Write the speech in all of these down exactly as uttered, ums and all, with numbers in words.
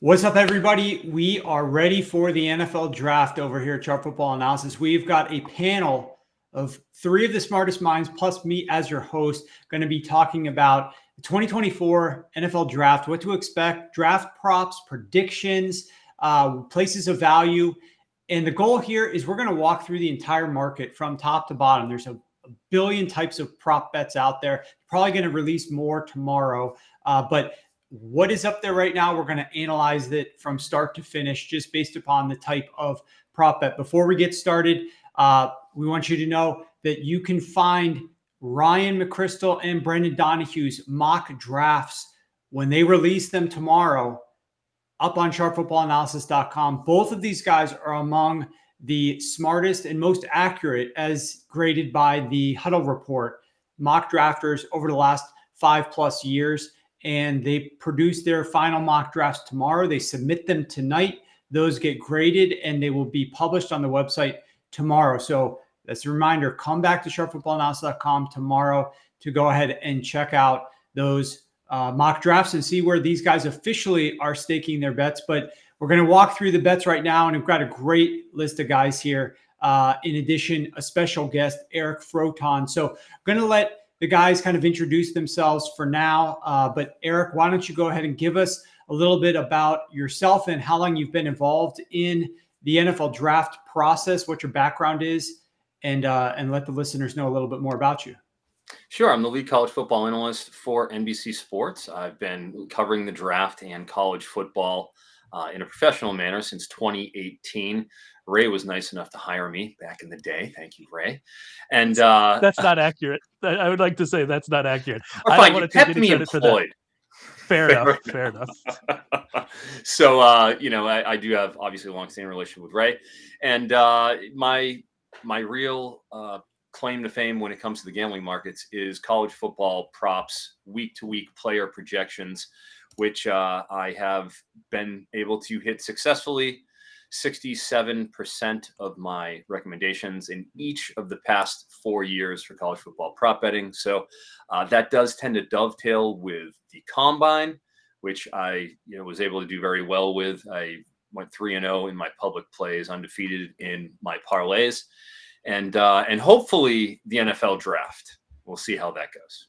What's up, everybody? We are ready for the N F L draft over here at Sharp Football Analysis. We've got a panel of three of the smartest minds, plus me as your host, going to be talking about the twenty twenty-four N F L draft, what to expect, draft props, predictions, uh, places of value. And the goal here is we're going to walk through the entire market from top to bottom. There's a, a billion types of prop bets out there. Probably going to release more tomorrow, uh, but what is up there right now? We're going to analyze it from start to finish, just based upon the type of prop bet. Before we get started, uh, we want you to know that you can find Ryan McChrystal and Brendan Donahue's mock drafts when they release them tomorrow up on sharp football analysis dot com. Both of these guys are among the smartest and most accurate, as graded by the Huddle Report, mock drafters over the last five plus years. And they produce their final mock drafts tomorrow. They submit them tonight. Those get graded and they will be published on the website tomorrow. So that's a reminder, come back to sharp football analysis dot com tomorrow to go ahead and check out those uh, mock drafts and see where these guys officially are staking their bets. But we're going to walk through the bets right now, and we've got a great list of guys here. Uh, in addition, a special guest, Eric Froton. So I'm going to let the guys kind of introduce themselves for now. Uh, but Eric, why don't you go ahead and give us a little bit about yourself and how long you've been involved in the N F L draft process, what your background is, and uh, and let the listeners know a little bit more about you. Sure. I'm the lead college football analyst for N B C Sports. I've been covering the draft and college football uh, in a professional manner since twenty eighteen. Ray was nice enough to hire me back in the day. Thank you, Ray. And uh, that's not accurate. I would like to say that's not accurate. Or I fine, don't you kept me employed. Fair, fair enough. Fair enough. So, uh, you know, I, I do have obviously a long-standing relationship with Ray, and uh, my my real uh, claim to fame when it comes to the gambling markets is college football props, week-to-week player projections, which uh, I have been able to hit successfully. sixty-seven percent of my recommendations in each of the past four years for college football prop betting. So uh, that does tend to dovetail with the combine, which I you know was able to do very well with. I went three and oh in my public plays, undefeated in my parlays, and uh, and hopefully the N F L draft. We'll see how that goes.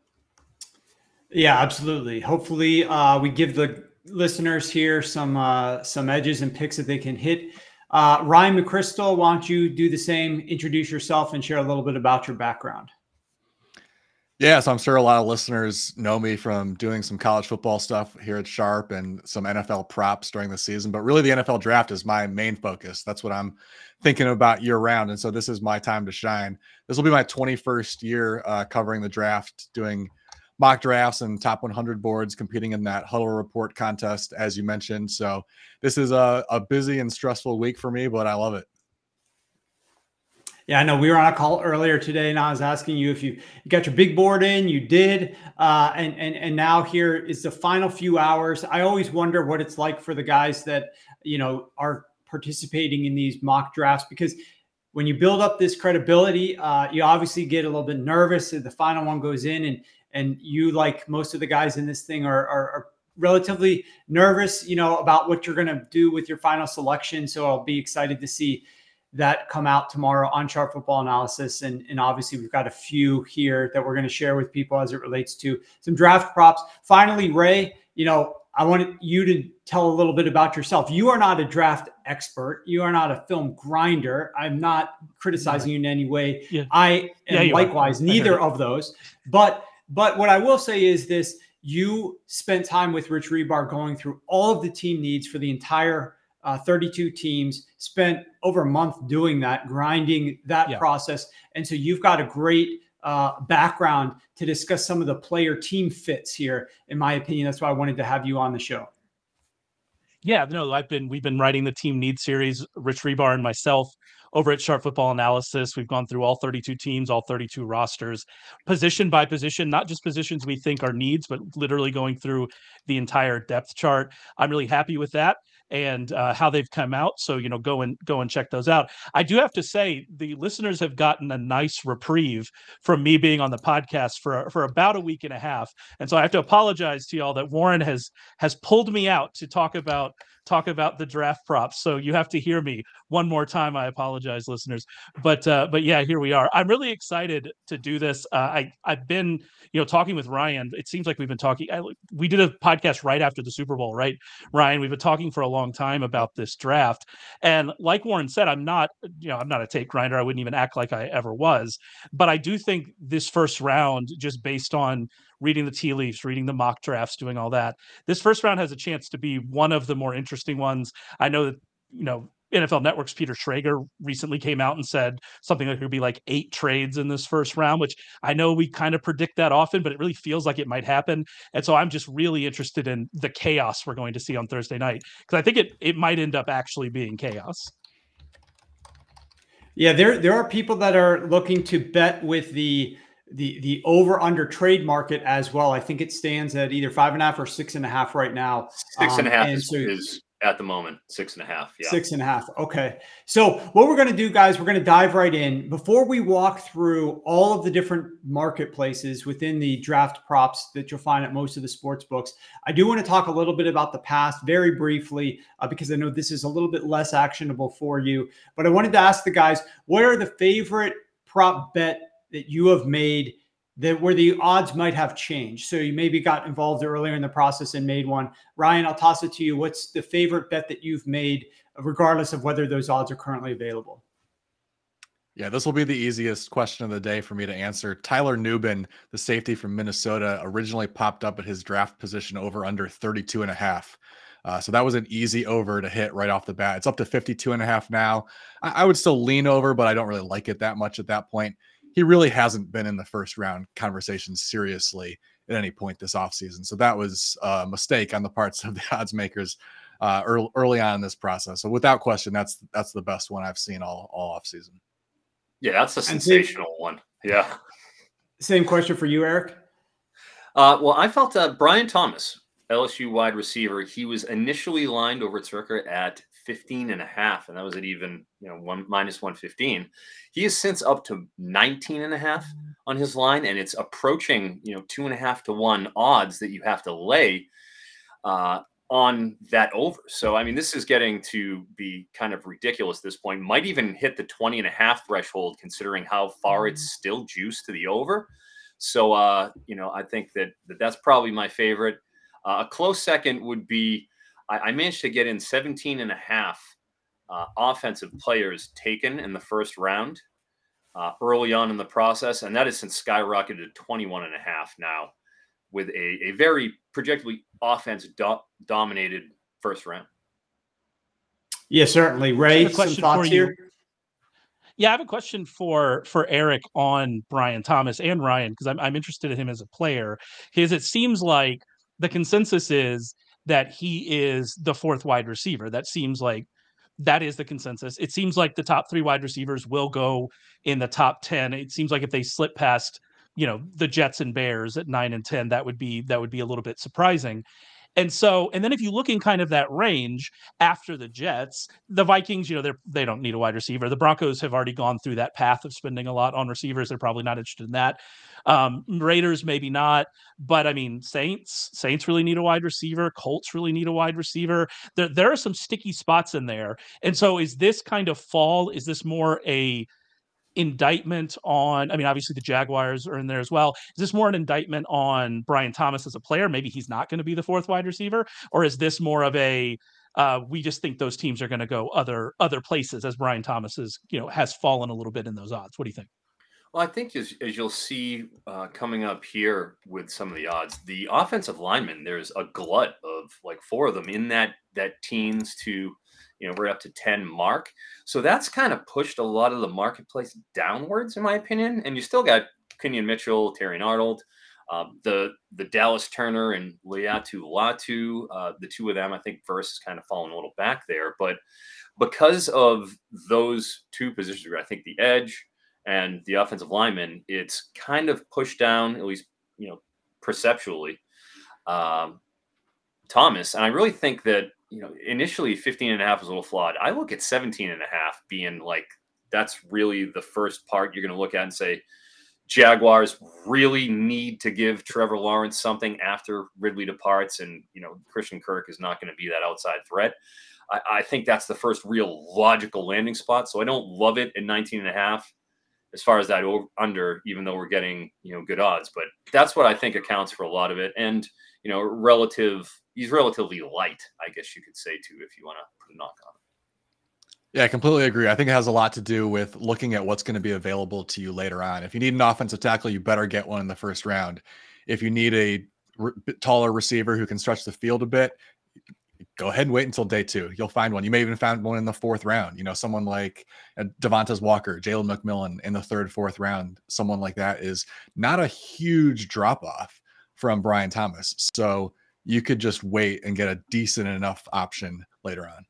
Yeah, absolutely. Hopefully uh, we give the listeners here some uh, some edges and picks that they can hit. Uh, Ryan McChrystal, why don't you do the same? Introduce yourself and share a little bit about your background. Yeah, so I'm sure a lot of listeners know me from doing some college football stuff here at Sharp and some N F L props during the season. But really, the N F L draft is my main focus. That's what I'm thinking about year round. And so this is my time to shine. This will be my twenty-first year uh, covering the draft, doing mock drafts and top one hundred boards, competing in that Huddle Report contest, as you mentioned. So this is a, a busy and stressful week for me, but I love it. Yeah, I know we were on a call earlier today, and I was asking you if you, you got your big board in. You did, uh, and and and now here is the final few hours. I always wonder what it's like for the guys that you know are participating in these mock drafts, because when you build up this credibility, uh, you obviously get a little bit nervous if the final one goes in, and and you, like most of the guys in this thing, are, are, are relatively nervous, you know, about what you're going to do with your final selection. So I'll be excited to see that come out tomorrow on Sharp Football Analysis. And, and obviously we've got a few here that we're going to share with people as it relates to some draft props. Finally, Ray, you know, I wanted you to tell a little bit about yourself. You are not a draft expert. You are not a film grinder. I'm not criticizing you in any way. Yeah. I am yeah, likewise neither of those. But But what I will say is this: you spent time with Rich Hribar going through all of the team needs for the entire uh, thirty-two teams, spent over a month doing that, grinding that yeah. process. And so you've got a great uh, background to discuss some of the player team fits here, in my opinion. That's why I wanted to have you on the show. Yeah, no, I've been, we've been writing the team needs series, Rich Hribar and myself, over at Sharp Football Analysis. We've gone through all thirty-two teams, all thirty-two rosters, position by position, not just positions we think are needs, but literally going through the entire depth chart. I'm really happy with that and uh, how they've come out. So, you know, go and go and check those out. I do have to say the listeners have gotten a nice reprieve from me being on the podcast for, for about a week and a half. And so I have to apologize to y'all that Warren has, has pulled me out to talk about talk about the draft props. So you have to hear me one more time. I apologize, listeners. But uh, but yeah, here we are. I'm really excited to do this. Uh, I I've been you know talking with Ryan. It seems like we've been talking. I, we did a podcast right after the Super Bowl, right, Ryan? We've been talking for a long time about this draft. And like Warren said, I'm not you know I'm not a tape grinder. I wouldn't even act like I ever was. But I do think this first round, just based on reading the tea leaves, reading the mock drafts, doing all that, this first round has a chance to be one of the more interesting ones. I know that, you know, N F L Network's Peter Schrager recently came out and said something like it could be like eight trades in this first round, which I know we kind of predict that often, but it really feels like it might happen. And so I'm just really interested in the chaos we're going to see on Thursday night, because I think it it might end up actually being chaos. Yeah, there there are people that are looking to bet with the the the over under trade market as well. I think it stands at either five and a half or six and a half right now. Six and a half um, and is, so, is at the moment six and a half. Yeah, six and a half. Okay. So what we're going to do, guys, we're going to dive right in. Before we walk through all of the different marketplaces within the draft props that you'll find at most of the sports books, I do want to talk a little bit about the past very briefly, uh, because I know this is a little bit less actionable for you. But I wanted to ask the guys, what are the favorite prop bet that you have made that where the odds might have changed? So you maybe got involved earlier in the process and made one. Ryan, I'll toss it to you. What's the favorite bet that you've made, regardless of whether those odds are currently available? Yeah, this will be the easiest question of the day for me to answer. Tyler Nubin, the safety from Minnesota, originally popped up at his draft position over under thirty-two and a half. Uh, so that was an easy over to hit right off the bat. It's up to fifty-two and a half now. I, I would still lean over, but I don't really like it that much at that point. He really hasn't been in the first round conversation seriously at any point this offseason. So that was a mistake on the parts of the odds makers uh, early, early on in this process. So without question, that's that's the best one I've seen all, all offseason. Yeah, that's a sensational one. Yeah. Same question for you, Eric. Uh, well, I felt uh, Brian Thomas, L S U wide receiver, he was initially lined over at Circa at fifteen and a half, and that was at even, you know, one minus one fifteen. He is since up to nineteen and a half on his line, and it's approaching, you know, two and a half to one odds that you have to lay uh, on that over. So, I mean, this is getting to be kind of ridiculous at this point. Might even hit the twenty and a half threshold, considering how far it's still juiced to the over. So, uh, you know, I think that, that that's probably my favorite. Uh, a close second would be, I, I managed to get in seventeen and a half uh, offensive players taken in the first round uh, early on in the process. And that has since skyrocketed to twenty-one and a half now, with a, a very projectably offense do- dominated first round. Yeah, certainly. Ray, some question thoughts for you. here? Yeah, I have a question for for Eric on Brian Thomas and Ryan, because I'm I'm interested in him as a player. Because it seems like the consensus is that he is the fourth wide receiver. That seems like that is the consensus. It seems like the top three wide receivers will go in the top ten. It seems like if they slip past, you know, the Jets and Bears at nine and ten, that would be that would be a little bit surprising. And so, and then if you look in kind of that range after the Jets, the Vikings, you know, they're, they don't need a wide receiver. The Broncos have already gone through that path of spending a lot on receivers. They're probably not interested in that. Um, Raiders, maybe not. But I mean, Saints, Saints really need a wide receiver. Colts really need a wide receiver. There, there are some sticky spots in there. And so is this kind of fall? Is this more a indictment on, I mean, obviously the Jaguars are in there as well. Is this more an indictment on Brian Thomas as a player? Maybe he's not going to be the fourth wide receiver, or is this more of a, uh, we just think those teams are going to go other, other places, as Brian Thomas is, you know, has fallen a little bit in those odds? What do you think? Well, I think as, as you'll see uh, coming up here with some of the odds, the offensive linemen, there's a glut of like four of them in that, that teens to, you know, right up to ten mark. So that's kind of pushed a lot of the marketplace downwards, in my opinion. And you still got Kenyon Mitchell, Terry Arnold, Um, the the Dallas Turner and Laiatu Latu, uh, the two of them, I think Verse has kind of fallen a little back there. But because of those two positions, I think the edge and the offensive lineman, it's kind of pushed down, at least, you know, perceptually, um, Thomas. And I really think that, you know, initially fifteen and a half was a little flawed. I look at seventeen and a half being like, that's really the first part you're going to look at and say, Jaguars really need to give Trevor Lawrence something after Ridley departs. And, you know, Christian Kirk is not going to be that outside threat. I, I think that's the first real logical landing spot. So I don't love it at nineteen and a half as far as that over, under, even though we're getting, you know, good odds. But that's what I think accounts for a lot of it. And, you know, relative, he's relatively light, I guess you could say, too, if you want to put a knock on it. Yeah, I completely agree. I think it has a lot to do with looking at what's going to be available to you later on. If you need an offensive tackle, you better get one in the first round. If you need a re- taller receiver who can stretch the field a bit, go ahead and wait until day two. You'll find one. You may even find one in the fourth round. You know, someone like uh, Devontae Walker, Jalen McMillan in the third, fourth round. Someone like that is not a huge drop off from Brian Thomas. So you could just wait and get a decent enough option later on.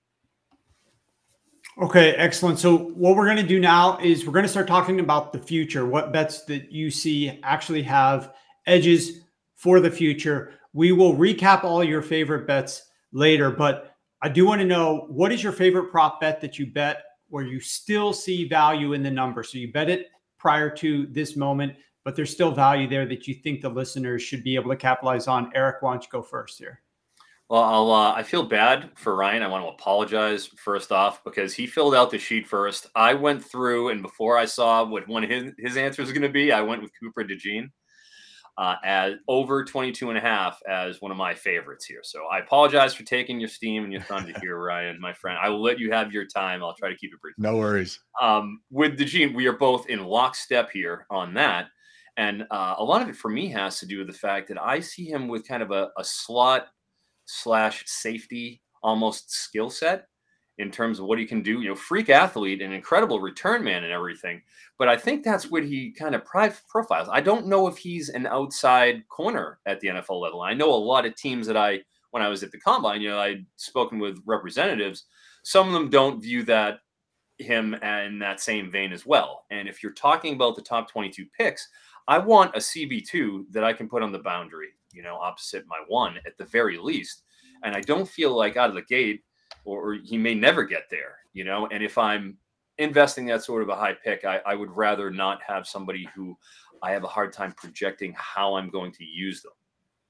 Okay, excellent. So what we're going to do now is we're going to start talking about the future, what bets that you see actually have edges for the future. We will recap all your favorite bets later, but I do want to know, what is your favorite prop bet that you bet where you still see value in the number? So you bet it prior to this moment, but there's still value there that you think the listeners should be able to capitalize on. Eric, why don't you go first here? Well, I'll, uh, I feel bad for Ryan. I want to apologize first off because he filled out the sheet first. I went through, and before I saw what one of his, his answers was going to be, I went with Cooper DeJean uh, as over twenty-two and a half as one of my favorites here. So I apologize for taking your steam and your thunder here, Ryan, my friend. I will let you have your time. I'll try to keep it brief. No worries. Um, with DeJean, we are both in lockstep here on that. And uh, a lot of it for me has to do with the fact that I see him with kind of a, a slot slash safety almost skill set in terms of what he can do. You know, freak athlete, an incredible return man and everything. But I think that's what he kind of pri- profiles. I don't know if he's an outside corner at the N F L level. I know a lot of teams that I, when I was at the combine, you know, I'd spoken with representatives. Some of them don't view that him in that same vein as well. And if you're talking about the top twenty-two picks, I want a C B two that I can put on the boundary, you know, opposite my one at the very least. And I don't feel like out of the gate, or, or he may never get there, you know. And if I'm investing that sort of a high pick, I, I would rather not have somebody who I have a hard time projecting how I'm going to use them.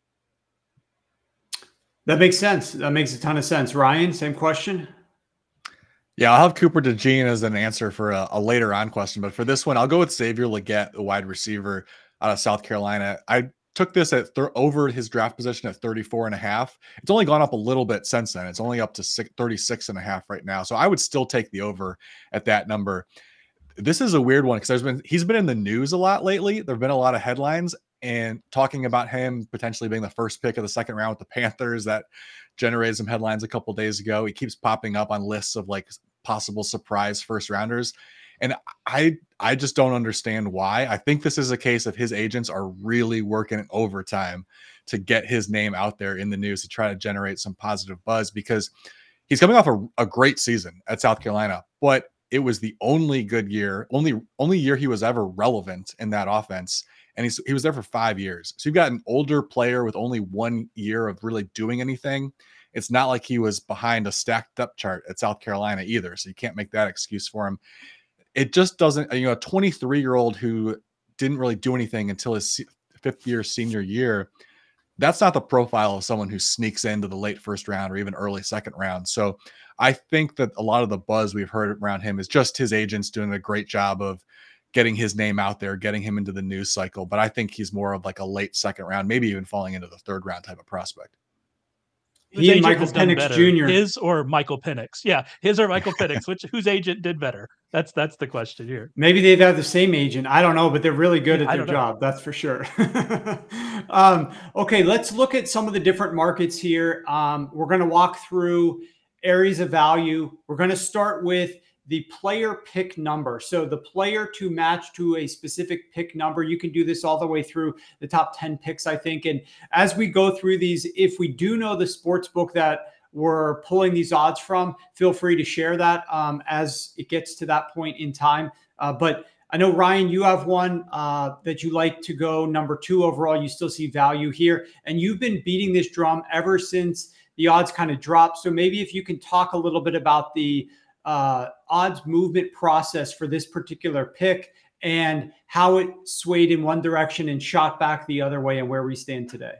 That makes sense. That makes a ton of sense. Ryan, same question. Yeah, I'll have Cooper DeJean as an answer for a, a later on question. But for this one, I'll go with Xavier Legette, the wide receiver out of South Carolina. I took this at th- over his draft position at thirty-four and a half. It's only gone up a little bit since then. It's only up to six, thirty-six and a half right now. So I would still take the over at that number. This is a weird one because there's been, he's been in the news a lot lately. There've been a lot of headlines and talking about him potentially being the first pick of the second round with the Panthers. That generated some headlines a couple days ago. He keeps popping up on lists of like possible surprise first rounders. And I, I just don't understand why. I think this is a case of his agents are really working overtime to get his name out there in the news to try to generate some positive buzz, because he's coming off a, a great season at South Carolina, but it was the only good year, only, only year he was ever relevant in that offense. And he's, he was there for five years. So you've got an older player with only one year of really doing anything. It's not like he was behind a stacked depth chart at South Carolina either. So you can't make that excuse for him. It just doesn't, you know, a twenty-three year old who didn't really do anything until his fifth year senior year. That's not the profile of someone who sneaks into the late first round or even early second round. So I think that a lot of the buzz we've heard around him is just his agents doing a great job of getting his name out there, getting him into the news cycle. But I think he's more of like a late second round, maybe even falling into the third round type of prospect. He and Michael Penix Junior His or Michael Penix. Yeah, his or Michael Penix. Which whose agent did better? That's that's the question here. Maybe they've had the same agent. I don't know, but they're really good Yeah, at their job. That's for sure. um, okay, let's look at some of the different markets here. Um, we're going to walk through areas of value. We're going to start with the player pick number. So the player to match to a specific pick number. You can do this all the way through the top ten picks, I think. And as we go through these, if we do know the sports book that we're pulling these odds from, feel free to share that um, as it gets to that point in time. Uh, but I know, Ryan, you have one uh, that you like to go number two overall. You still see value here. And you've been beating this drum ever since the odds kind of dropped. So maybe if you can talk a little bit about the uh, odds movement process for this particular pick and how it swayed in one direction and shot back the other way and where we stand today.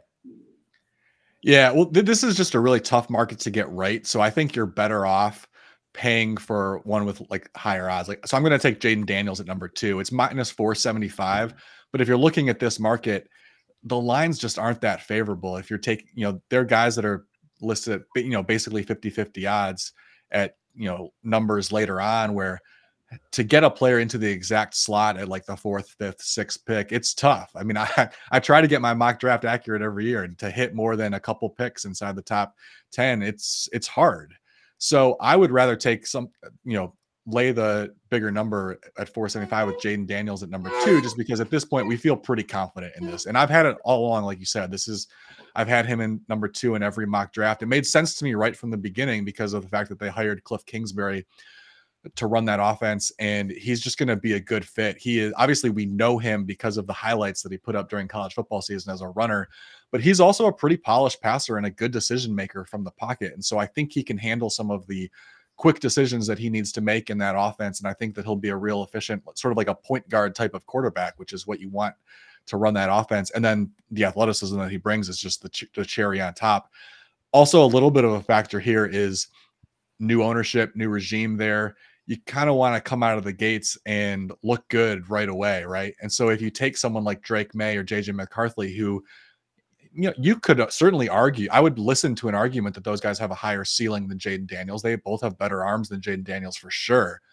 Yeah, well, th- this is just a really tough market to get right. So I think you're better off paying for one with like higher odds. Like, so I'm going to take Jaden Daniels at number two. It's minus four seventy-five. But if you're looking at this market, the lines just aren't that favorable. If you're taking, you know, there are guys that are listed at, you know, basically fifty fifty odds at, you know, numbers later on, where to get a player into the exact slot at like the fourth, fifth, sixth pick, it's tough. I mean, I, I try to get my mock draft accurate every year, and to hit more than a couple picks inside the top ten, it's, it's hard. So I would rather take some, you know, lay the bigger number at four seventy-five with Jaden Daniels at number two, just because at this point we feel pretty confident in this. And I've had it all along. Like you said, this is, I've had him in number two in every mock draft. It made sense to me right from the beginning because of the fact that they hired Cliff Kingsbury to run that offense, and he's just going to be a good fit. He is, obviously we know him because of the highlights that he put up during college football season as a runner, but he's also a pretty polished passer and a good decision maker from the pocket. And so I think he can handle some of the quick decisions that he needs to make in that offense. And I think that he'll be a real efficient, sort of like a point guard type of quarterback, which is what you want to run that offense. And then the athleticism that he brings is just the, ch- the cherry on top. Also, a little bit of a factor here is new ownership, new regime there. You kind of want to come out of the gates and look good right away, right? And so if you take someone like Drake May or J J McCarthy, who, you know, you could certainly argue, I would listen to an argument that those guys have a higher ceiling than Jaden Daniels. They both have better arms than Jaden Daniels for sure,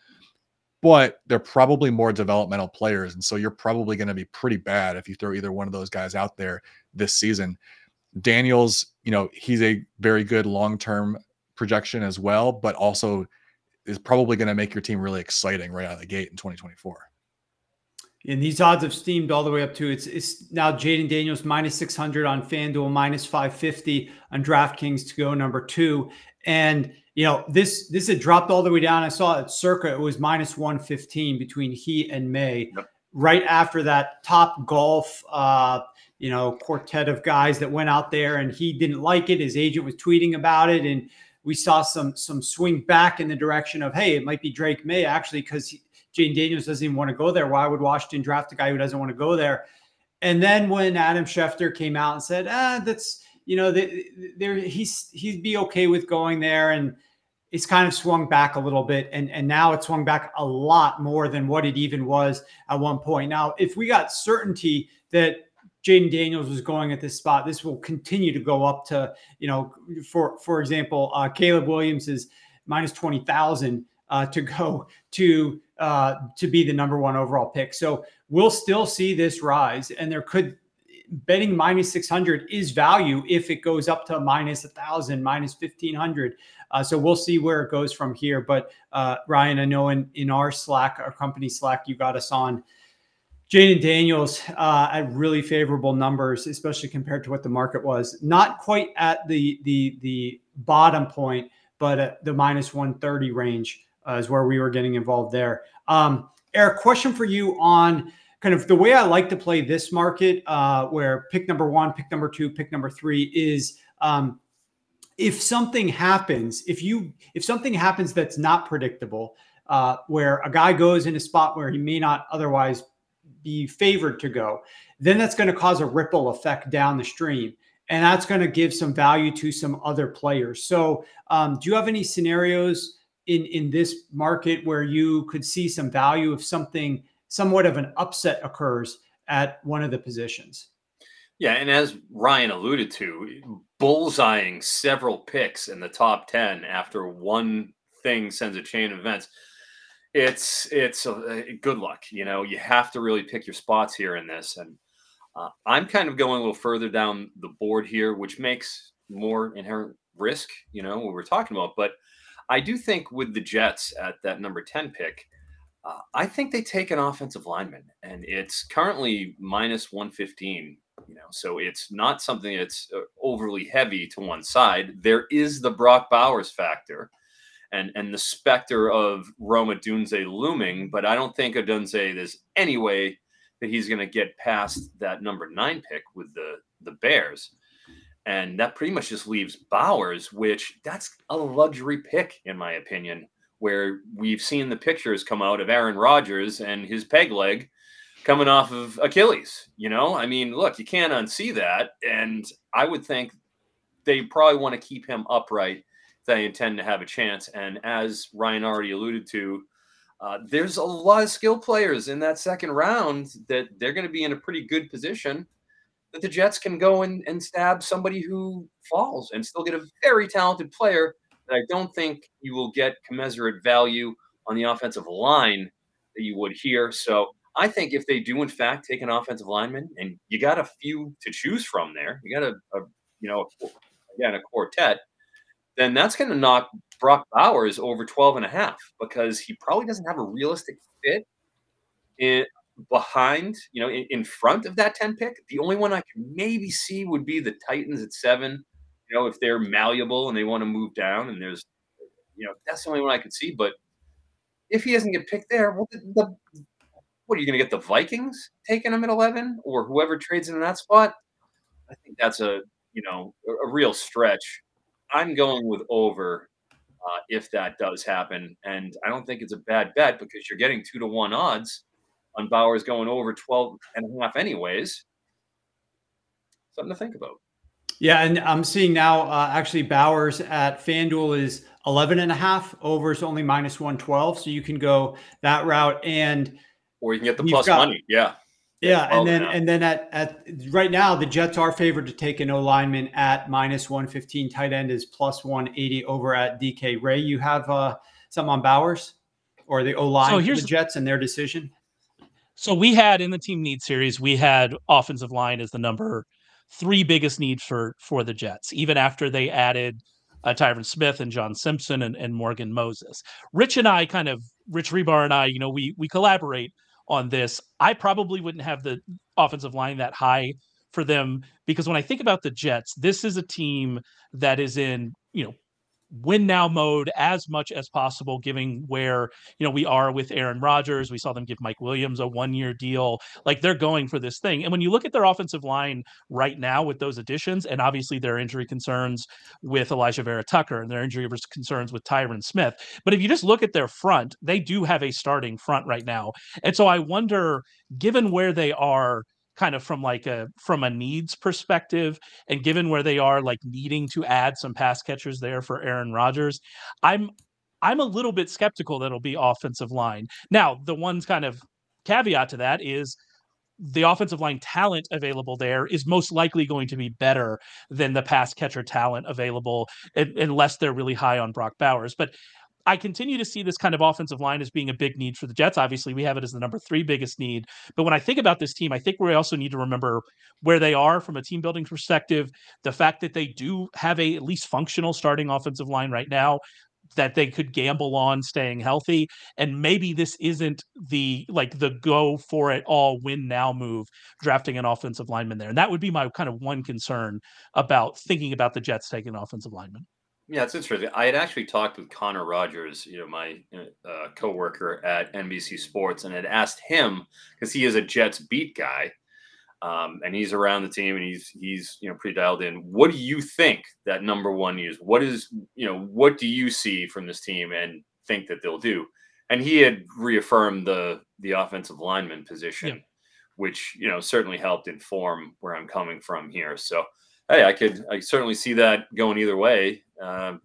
but they're probably more developmental players. And so you're probably going to be pretty bad if you throw either one of those guys out there this season. Daniels, you know, he's a very good long-term projection as well, but also is probably going to make your team really exciting right out of the gate in twenty twenty-four. And these odds have steamed all the way up to it's it's now Jaden Daniels minus six hundred on FanDuel, minus five fifty on DraftKings to go number two. And, you know, this this had dropped all the way down. I saw it circa, it was minus one fifteen between he and May. Yep. Right after that top golf, uh, you know, quartet of guys that went out there, and he didn't like it. His agent was tweeting about it, and we saw some some swing back in the direction of, hey, it might be Drake May actually, because Jaden Daniels doesn't even want to go there. Why would Washington draft a guy who doesn't want to go there? And then when Adam Schefter came out and said, ah, that's, you know, there he's he'd be okay with going there, and it's kind of swung back a little bit, and and now it's swung back a lot more than what it even was at one point. Now, if we got certainty that Jaden Daniels was going at this spot, this will continue to go up to, you know, for, for example, uh, Caleb Williams is minus twenty thousand uh, to go to, uh, to be the number one overall pick. So we'll still see this rise, and there could, betting minus six hundred is value if it goes up to minus a thousand, minus fifteen hundred. Uh, so we'll see where it goes from here. But uh, Ryan, I know in, in our Slack, our company Slack, you got us on Jaden Daniels uh, at really favorable numbers, especially compared to what the market was. Not quite at the the the bottom point, but at the minus one thirty range uh, is where we were getting involved there. Um, Eric, question for you on kind of the way I like to play this market, uh, where pick number one, pick number two, pick number three is um, if something happens, if you if something happens that's not predictable, uh, where a guy goes in a spot where he may not otherwise be favored to go, then that's going to cause a ripple effect down the stream. And that's going to give some value to some other players. So um, do you have any scenarios in, in this market where you could see some value if something, somewhat of an upset occurs at one of the positions? Yeah. And as Ryan alluded to, bullseyeing several picks in the top ten after one thing sends a chain of events, it's it's a, a good luck. You know, you have to really pick your spots here in this. And uh, I'm kind of going a little further down the board here, which makes more inherent risk, you know, what we're talking about. But I do think with the Jets at that number ten pick, uh, I think they take an offensive lineman, and it's currently minus one fifteen. You know, so it's not something that's uh, overly heavy to one side. There is the Brock Bowers factor, and and the specter of Rome Odunze looming, but I don't think Odunze there's any way that he's going to get past that number nine pick with the the Bears. And that pretty much just leaves Bowers, which that's a luxury pick, in my opinion, where we've seen the pictures come out of Aaron Rodgers and his peg leg coming off of Achilles. You know, I mean, look, you can't unsee that. And I would think they probably want to keep him upright if they intend to have a chance. And as Ryan already alluded to, uh, there's a lot of skill players in that second round that they're going to be in a pretty good position that the Jets can go and, and stab somebody who falls and still get a very talented player that I don't think you will get commensurate value on the offensive line that you would here. So I think if they do in fact take an offensive lineman, and you got a few to choose from there, you got a, a you know, again, a quartet, then that's going to knock Brock Bowers over twelve and a half, because he probably doesn't have a realistic fit in behind, you know, in, in front of that ten pick. The only one I can maybe see would be the Titans at seven, you know, if they're malleable and they want to move down, and there's, you know, that's the only one I could see. But if he doesn't get picked there, well, the, the, what are you going to get, the Vikings taking him at eleven, or whoever trades in that spot? I think that's a, you know, a, a real stretch. I'm going with over uh, if that does happen. And I don't think it's a bad bet, because you're getting two to one odds on Bowers going over twelve and a half anyways. Something to think about. Yeah, and I'm seeing now uh, actually Bowers at FanDuel is eleven and a half, over is only minus one twelve. So you can go that route, and or you can get the plus got, money. Yeah. Yeah. And then, and then at, at right now, the Jets are favored to take an O lineman at minus one fifteen. Tight end is plus one eighty over at D K. Ray, you have uh, something on Bowers or the O line so for the Jets and their decision? So we had in the team need series, we had offensive line as the number three biggest need for for the Jets, even after they added uh, Tyron Smith and John Simpson and, and Morgan Moses. Rich and I kind of, Rich Rebar and I, you know, we we collaborate on this. I probably wouldn't have the offensive line that high for them, because when I think about the Jets, this is a team that is in, you know, win now mode as much as possible, given where, you know, we are with Aaron Rodgers. We saw them give Mike Williams a one-year deal. Like, they're going for this thing. And when you look at their offensive line right now with those additions, and obviously their injury concerns with Elijah Vera Tucker and their injury concerns with Tyron Smith, but if you just look at their front, they do have a starting front right now. And so I wonder, given where they are kind of from like a from a needs perspective, and given where they are like needing to add some pass catchers there for Aaron Rodgers, I'm I'm a little bit skeptical that it'll be offensive line. Now, the one kind of caveat to that is the offensive line talent available there is most likely going to be better than the pass catcher talent available, unless they're really high on Brock Bowers. But I continue to see this kind of offensive line as being a big need for the Jets. Obviously, we have it as the number three biggest need. But when I think about this team, I think we also need to remember where they are from a team building perspective, the fact that they do have a at least functional starting offensive line right now that they could gamble on staying healthy. And maybe this isn't the like the go for it all win now move, drafting an offensive lineman there. And that would be my kind of one concern about thinking about the Jets taking an offensive lineman. Yeah, it's interesting. I had actually talked with Connor Rogers, you know, my uh, coworker at N B C Sports, and had asked him, because he is a Jets beat guy, um, and he's around the team, and he's he's you know pretty dialed in. What do you think that number one is? What is you know what do you see from this team and think that they'll do? And he had reaffirmed the the offensive lineman position, yeah, which you know certainly helped inform where I'm coming from here. So. Hey, I could I certainly see that going either way. Um,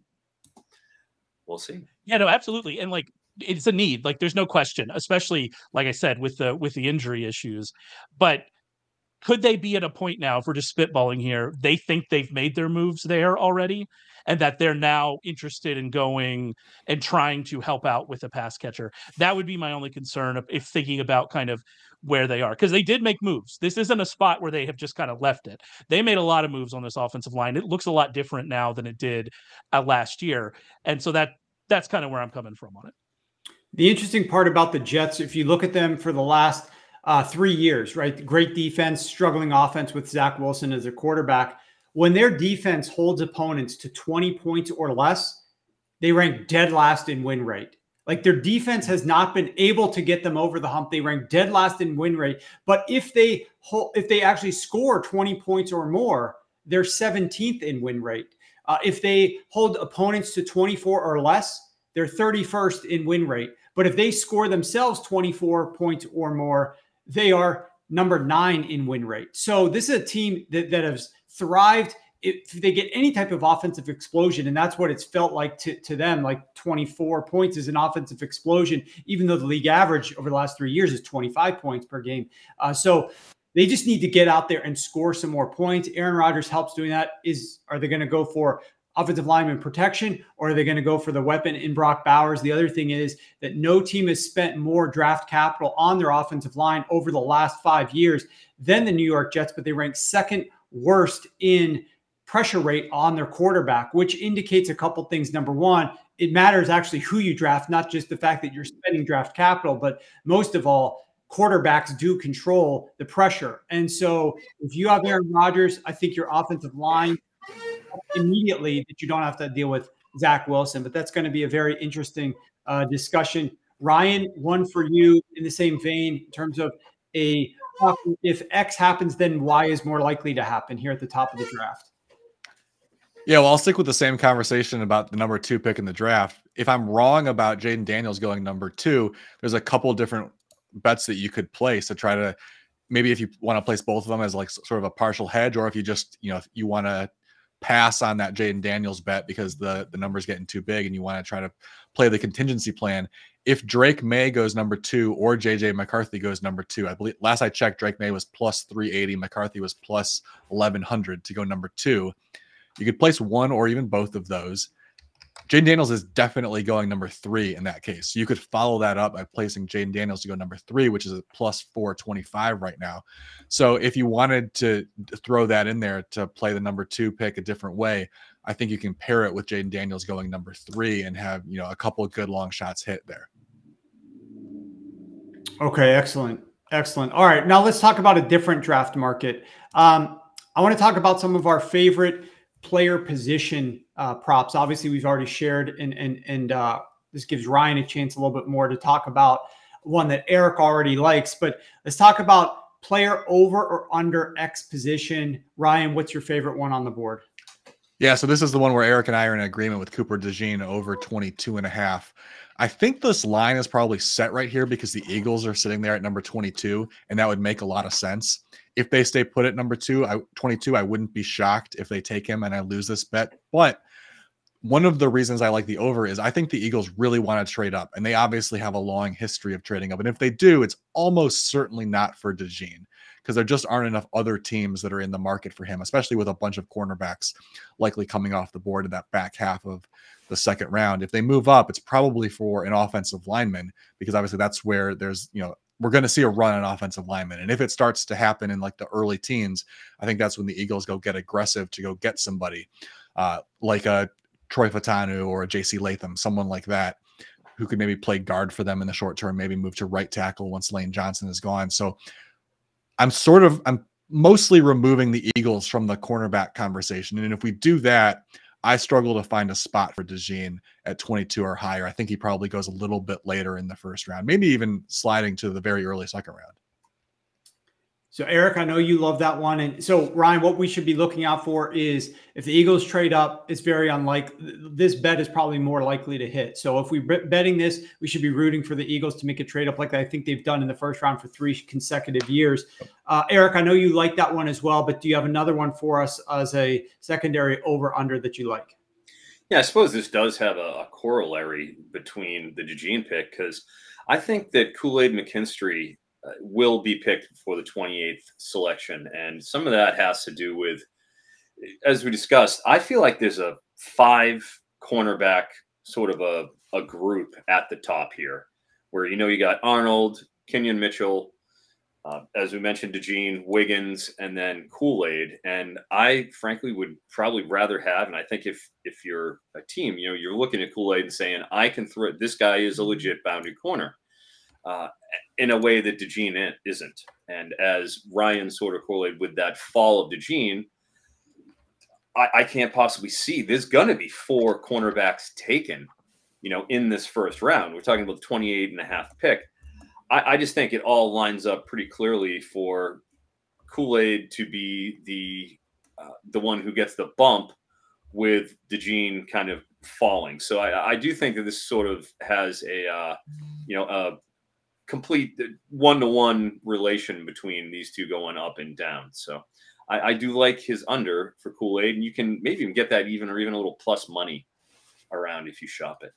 we'll see. Yeah, no, absolutely. And like, it's a need, like there's no question, especially like I said, with the, with the injury issues, but could they be at a point now, if we're just spitballing here, they think they've made their moves there already, and that they're now interested in going and trying to help out with a pass catcher? That would be my only concern if thinking about kind of where they are, because they did make moves. This isn't a spot where they have just kind of left it. They made a lot of moves on this offensive line. It looks a lot different now than it did uh, last year. And so that that's kind of where I'm coming from on it. The interesting part about the Jets, if you look at them for the last uh, three years, right? Great defense, struggling offense with Zach Wilson as their quarterback. When their defense holds opponents to twenty points or less, they rank dead last in win rate. Like their defense has not been able to get them over the hump. They rank dead last in win rate. But if they if they actually score twenty points or more, they're seventeenth in win rate. Uh, if they hold opponents to twenty-four or less, they're thirty-first in win rate. But if they score themselves twenty-four points or more, they are number nine in win rate. So this is a team that, that has thrived if they get any type of offensive explosion, and that's what it's felt like to, to them, like twenty-four points is an offensive explosion, even though the league average over the last three years is twenty-five points per game. Uh, so they just need to get out there and score some more points. Aaron Rodgers helps doing that. Is Are they going to go for offensive lineman protection, or are they going to go for the weapon in Brock Bowers? The other thing is that no team has spent more draft capital on their offensive line over the last five years than the New York Jets, but they rank second worst in pressure rate on their quarterback, which indicates a couple things. Number one, it matters actually who you draft, not just the fact that you're spending draft capital, but most of all, quarterbacks do control the pressure. And so if you have Aaron Rodgers, I think your offensive line immediately that you don't have to deal with Zach Wilson, but that's going to be a very interesting uh, discussion. Ryan, one for you in the same vein in terms of a, if X happens, then Y is more likely to happen here at the top of the draft. Yeah, well, I'll stick with the same conversation about the number two pick in the draft. If I'm wrong about Jayden Daniels going number two, there's a couple different bets that you could place to try to, maybe if you want to place both of them as like sort of a partial hedge, or if you just, you know, if you want to pass on that Jayden Daniels bet because the, the number's getting too big and you want to try to play the contingency plan. If Drake May goes number two or J J McCarthy goes number two, I believe last I checked, Drake May was plus three eighty. McCarthy was plus eleven hundred to go number two. You could place one or even both of those. Jayden Daniels is definitely going number three in that case. So you could follow that up by placing Jayden Daniels to go number three, which is a plus four twenty-five right now. So if you wanted to throw that in there to play the number two pick a different way, I think you can pair it with Jayden Daniels going number three and have, you know, a couple of good long shots hit there. Okay, excellent. Excellent. All right, now let's talk about a different draft market. Um, I want to talk about some of our favorite player position uh, props. Obviously, we've already shared, and and and uh, this gives Ryan a chance a little bit more to talk about one that Eric already likes. But let's talk about player over or under X position. Ryan, what's your favorite one on the board? Yeah, so this is the one where Eric and I are in agreement with Cooper DeJean over twenty-two and a half. I think this line is probably set right here because the Eagles are sitting there at number twenty-two, and that would make a lot of sense. If they stay put at number two, I, twenty-two, I wouldn't be shocked if they take him and I lose this bet. But one of the reasons I like the over is I think the Eagles really want to trade up, and they obviously have a long history of trading up. And if they do, it's almost certainly not for DeJean because there just aren't enough other teams that are in the market for him, especially with a bunch of cornerbacks likely coming off the board in that back half of the second round. If they move up, it's probably for an offensive lineman because obviously that's where there's, you know, we're going to see a run on offensive linemen. And if it starts to happen in like the early teens, I think that's when the Eagles go get aggressive to go get somebody uh, like a Troy Fatanu or a J C Latham, someone like that, who could maybe play guard for them in the short term, maybe move to right tackle once Lane Johnson is gone. So I'm sort of, I'm mostly removing the Eagles from the cornerback conversation. And if we do that, I struggle to find a spot for DeJean at twenty-two or higher. I think he probably goes a little bit later in the first round, maybe even sliding to the very early second round. So, Eric, I know you love that one. And so, Ryan, what we should be looking out for is if the Eagles trade up, it's very unlikely. This bet is probably more likely to hit. So if we're betting this, we should be rooting for the Eagles to make a trade up like I think they've done in the first round for three consecutive years. Uh, Eric, I know you like that one as well, but do you have another one for us as a secondary over-under that you like? Yeah, I suppose this does have a, a corollary between the DeJean pick because I think that Kool-Aid McKinstry Uh, will be picked for the twenty-eighth selection. And some of that has to do with, as we discussed, I feel like there's a five cornerback sort of a, a group at the top here where, you know, you got Arnold, Kenyon Mitchell, Uh, as we mentioned, DeJean, Wiggins, and then Kool-Aid. And I frankly would probably rather have, and I think if if you're a team, you know, you're looking at Kool-Aid and saying, I can throw, this guy is a legit boundary corner uh, in a way that DeJean isn't. And as Ryan sort of correlated with that fall of DeJean, I, I can't possibly see there's going to be four cornerbacks taken, you know, in this first round. We're talking about the twenty-eight and a half pick. I, I just think it all lines up pretty clearly for Kool-Aid to be the uh, the one who gets the bump, with DeJean kind of falling. So I, I do think that this sort of has a uh, you know a complete one-to-one relation between these two going up and down. So I, I do like his under for Kool-Aid, and you can maybe even get that even or even a little plus money around if you shop it.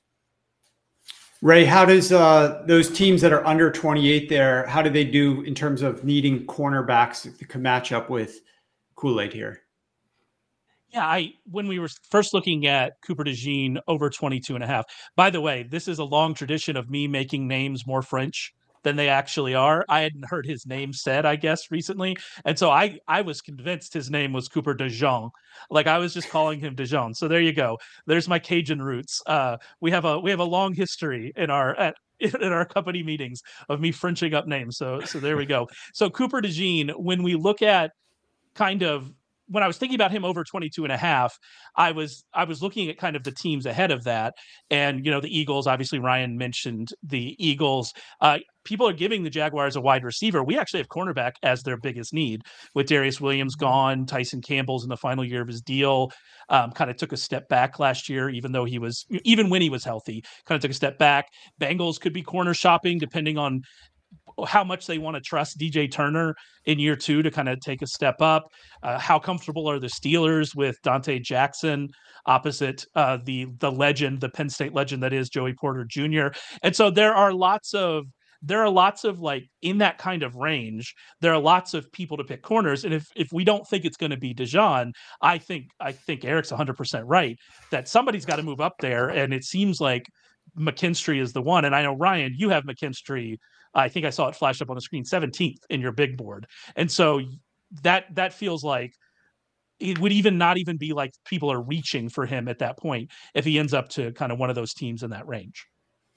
Ray, how does uh, those teams that are under twenty-eight there, how do they do in terms of needing cornerbacks that can match up with Kool-Aid here? Yeah, I when we were first looking at Cooper DeJean over twenty-two and a half. By the way, this is a long tradition of me making names more French than they actually are. I hadn't heard his name said, I guess, recently. And so I I was convinced his name was Cooper DeJean. Like I was just calling him DeJean. So there you go. There's my Cajun roots. Uh, we have a we have a long history in our at in our company meetings of me Frenching up names. So so there we go. So Cooper DeJean, when we look at kind of when I was thinking about him over twenty-two and a half, I was I was looking at kind of the teams ahead of that. And, you know, the Eagles, obviously Ryan mentioned the Eagles. Uh, people are giving the Jaguars a wide receiver. We actually have cornerback as their biggest need, with Darius Williams gone. Tyson Campbell's in the final year of his deal. Um, kind of took a step back last year, even though he was, even when he was healthy, kind of took a step back. Bengals could be corner shopping depending on how much they want to trust D J Turner in year two to kind of take a step up. Uh, how comfortable are the Steelers with Dante Jackson opposite uh, the the legend, the Penn State legend that is Joey Porter Junior? And so there are lots of there are lots of like in that kind of range, there are lots of people to pick corners. And if if we don't think it's going to be DeJean, I think I think Eric's one hundred percent right that somebody's got to move up there. And it seems like McKinstry is the one. And I know, Ryan, you have McKinstry. I think I saw it flash up on the screen, seventeenth in your big board. And so that that feels like it would even not even be like people are reaching for him at that point if he ends up to kind of one of those teams in that range.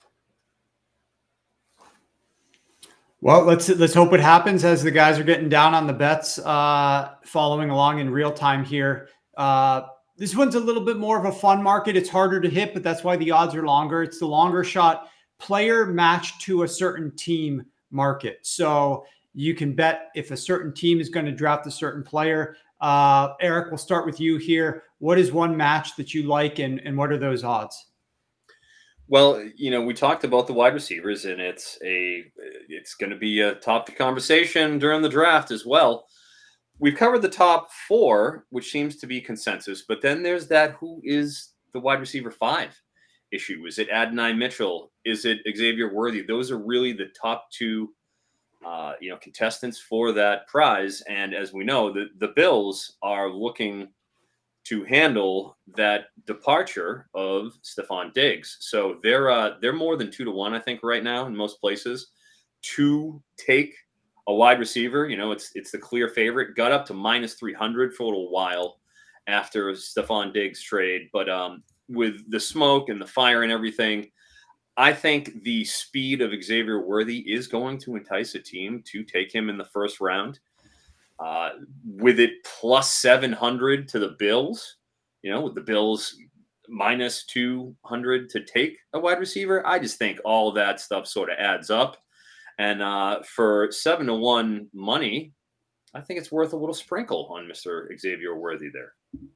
Well, let's let's hope it happens as the guys are getting down on the bets, uh, following along in real time here. Uh, this one's a little bit more of a fun market. It's harder to hit, but that's why the odds are longer. It's the longer shot player matched to a certain team market. So you can bet if a certain team is going to draft a certain player. Uh, Eric, we'll start with you here. What is one match that you like, and, and what are those odds? Well, you know, we talked about the wide receivers, and it's a it's going to be a topic of conversation during the draft as well. We've covered the top four, which seems to be consensus, but then there's that who is the wide receiver five issue. Is it Adonai Mitchell? Is it Xavier Worthy? Those are really the top two, uh, you know, contestants for that prize. And as we know, the, the Bills are looking to handle that departure of Stephon Diggs. So they're uh, they're more than two to one, I think, right now in most places to take a wide receiver. You know, it's it's the clear favorite. Got up to minus three hundred for a little while after Stephon Diggs trade, but um. with the smoke and the fire and everything, I think the speed of Xavier Worthy is going to entice a team to take him in the first round. Uh, with it plus seven hundred to the Bills, you know, with the Bills minus two hundred to take a wide receiver, I just think all that stuff sort of adds up. And uh, for seven to one money, I think it's worth a little sprinkle on Mister Xavier Worthy there.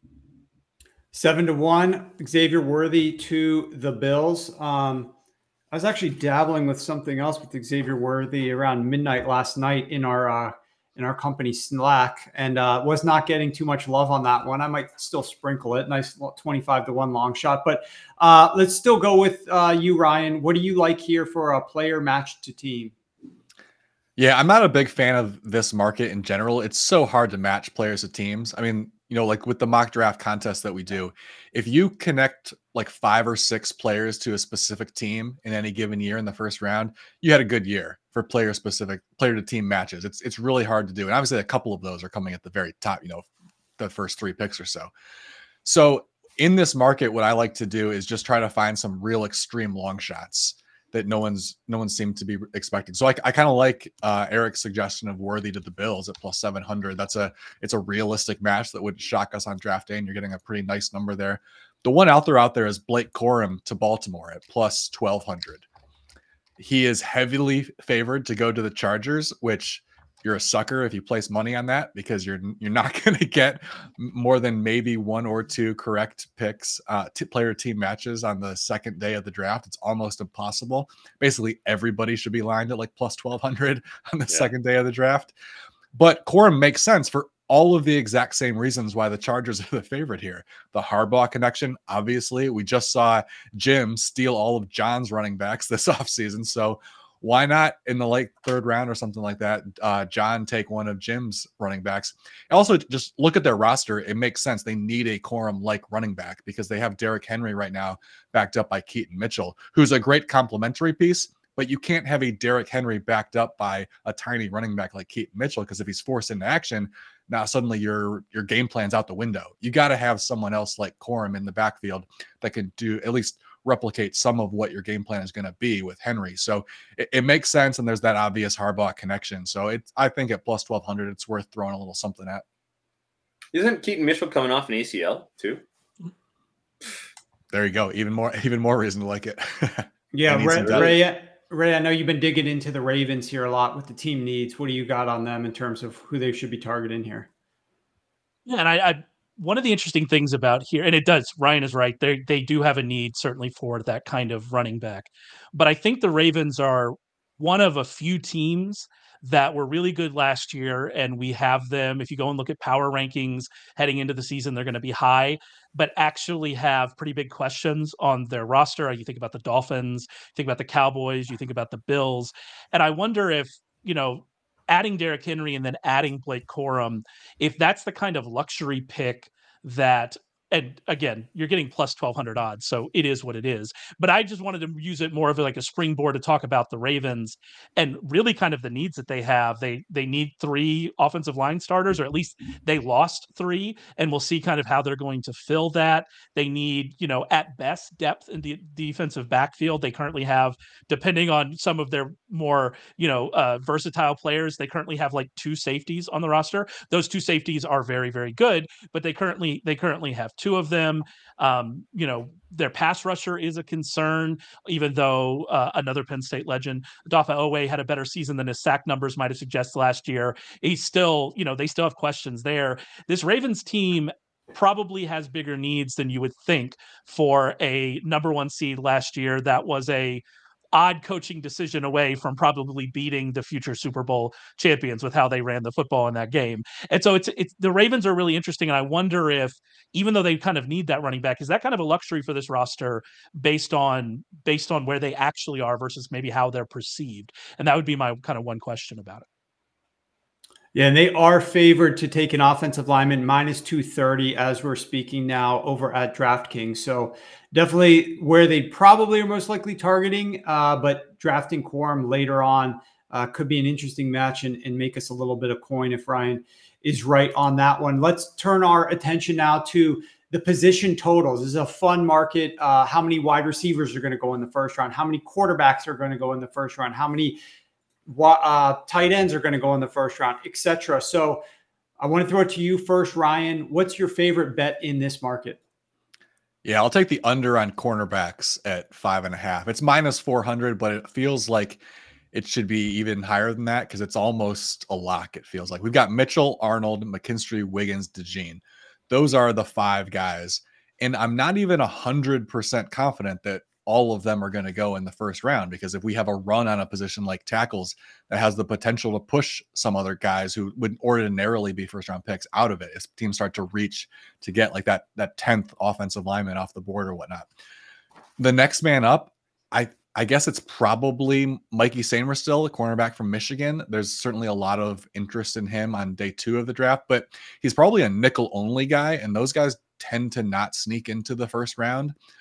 Seven to one, Xavier Worthy to the Bills. Um, I was actually dabbling with something else with Xavier Worthy around midnight last night in our uh, in our company Slack, and uh, was not getting too much love on that one. I might still sprinkle it. Nice twenty-five to one long shot, but uh, let's still go with uh, you, Ryan. What do you like here for a player matched to team? Yeah, I'm not a big fan of this market in general. It's so hard to match players to teams. I mean, you know, like with the mock draft contest that we do, if you connect like five or six players to a specific team in any given year in the first round, you had a good year for player specific, player to team matches. It's it's really hard to do. And obviously a couple of those are coming at the very top, you know, the first three picks or so. So in this market, what I like to do is just try to find some real extreme long shots that no one's no one seemed to be expecting. So I, I kind of like uh, Eric's suggestion of Worthy to the Bills at plus seven hundred. That's a it's a realistic match that would shock us on draft day, and you're getting a pretty nice number there. The one out there out there is Blake Corum to Baltimore at plus twelve hundred. He is heavily favored to go to the Chargers, which you're a sucker if you place money on that, because you're you're not going to get more than maybe one or two correct picks, uh, t- player team matches on the second day of the draft. It's almost impossible. Basically, everybody should be lined at like plus twelve hundred on the yeah. second day of the draft. But Corum makes sense for all of the exact same reasons why the Chargers are the favorite here. The Harbaugh connection, obviously. We just saw Jim steal all of John's running backs this offseason. So why not in the late third round or something like that, uh, John take one of Jim's running backs? Also, just look at their roster. It makes sense. They need a Corum-like running back because they have Derrick Henry right now backed up by Keaton Mitchell, who's a great complementary piece, but you can't have a Derrick Henry backed up by a tiny running back like Keaton Mitchell, because if he's forced into action, now suddenly your your game plan's out the window. You got to have someone else like Corum in the backfield that can do at least replicate some of what your game plan is going to be with Henry. So it, it makes sense, and there's that obvious Harbaugh connection. So it's I think at plus twelve hundred, it's worth throwing a little something at. Isn't Keaton Mitchell coming off an A C L too? There you go. Even more, even more reason to like it. Yeah, Ray, Ray, Ray, I know you've been digging into the Ravens here a lot with the team needs. What do you got on them in terms of who they should be targeting here? Yeah, and I, I one of the interesting things about here, and it does, Ryan is right, they they do have a need certainly for that kind of running back. But I think the Ravens are one of a few teams that were really good last year, and we have them, if you go and look at power rankings heading into the season, they're going to be high, but actually have pretty big questions on their roster. You think about the Dolphins, you think about the Cowboys, you think about the Bills. And I wonder if, you know, adding Derrick Henry and then adding Blake Corum, if that's the kind of luxury pick that, and again, you're getting plus twelve hundred odds, so it is what it is. But I just wanted to use it more of like a springboard to talk about the Ravens and really kind of the needs that they have. They they need three offensive line starters, or at least they lost three, and we'll see kind of how they're going to fill that. They need, you know, at best depth in the defensive backfield. They currently have, depending on some of their more, you know, uh, versatile players, they currently have like two safeties on the roster. Those two safeties are very, very good, but they currently they currently have two of them. Um, you know, their pass rusher is a concern, even though uh, another Penn State legend, Dafa Owe, had a better season than his sack numbers might have suggested last year. He's still, you know, they still have questions there. This Ravens team probably has bigger needs than you would think for a number one seed last year. That was a odd coaching decision away from probably beating the future Super Bowl champions with how they ran the football in that game. And so it's it's the Ravens are really interesting. And I wonder if, even though they kind of need that running back, is that kind of a luxury for this roster based on based on where they actually are versus maybe how they're perceived? And that would be my kind of one question about it. Yeah, and they are favored to take an offensive lineman minus two thirty as we're speaking now over at DraftKings. So definitely where they probably are most likely targeting, uh, but drafting Corum later on uh, could be an interesting match and, and make us a little bit of coin if Ryan is right on that one. Let's turn our attention now to the position totals. This is a fun market. Uh, how many wide receivers are going to go in the first round? How many quarterbacks are going to go in the first round? How many Uh, tight ends are going to go in the first round, et cetera. So I want to throw it to you first, Ryan. What's your favorite bet in this market? Yeah, I'll take the under on cornerbacks at five and a half. It's minus four hundred, but it feels like it should be even higher than that because it's almost a lock. It feels like we've got Mitchell, Arnold, McKinstry, Wiggins, DeJean. Those are the five guys. And I'm not even a hundred percent confident that all of them are going to go in the first round, because if we have a run on a position like tackles that has the potential to push some other guys who would ordinarily be first round picks out of it, as teams start to reach to get like that, that tenth offensive lineman off the board or whatnot. The next man up, I, I guess it's probably Mikey Samer still, a cornerback from Michigan. There's certainly a lot of interest in him on day two of the draft, but he's probably a nickel only guy. And those guys tend to not sneak into the first round.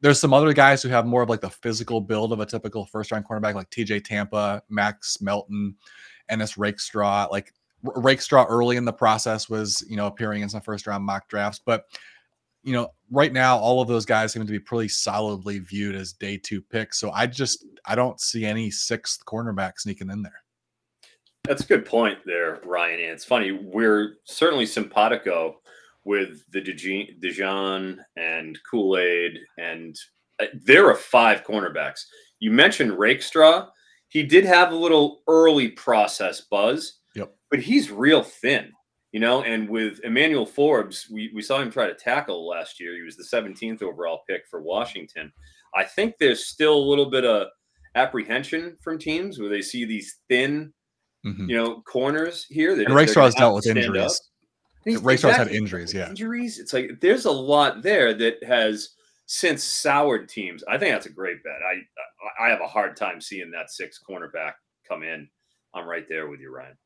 there's some other guys who have more of like the physical build of a typical first round cornerback, like T J Tampa, Max Melton, Ennis Rakestraw. Like Rakestraw early in the process was, you know, appearing in some first round mock drafts. But, you know, right now, all of those guys seem to be pretty solidly viewed as day two picks. So I just, I don't see any sixth cornerback sneaking in there. That's a good point there, Ryan. And it's funny, we're certainly simpatico with the Deje- Dijon and Kool-Aid, and there are five cornerbacks. You mentioned Rakestraw. He did have a little early process buzz, yep. but he's real thin, you know, and with Emmanuel Forbes, we, we saw him try to tackle last year. He was the seventeenth overall pick for Washington. I think there's still a little bit of apprehension from teams where they see these thin, mm-hmm. you know, corners here. And Rakestraw's dealt with injuries. Rakestraw's exactly. had injuries, yeah. Injuries. It's like there's a lot there that has since soured teams. I think that's a great bet. I I have a hard time seeing that sixth cornerback come in. I'm right there with you, Ryan.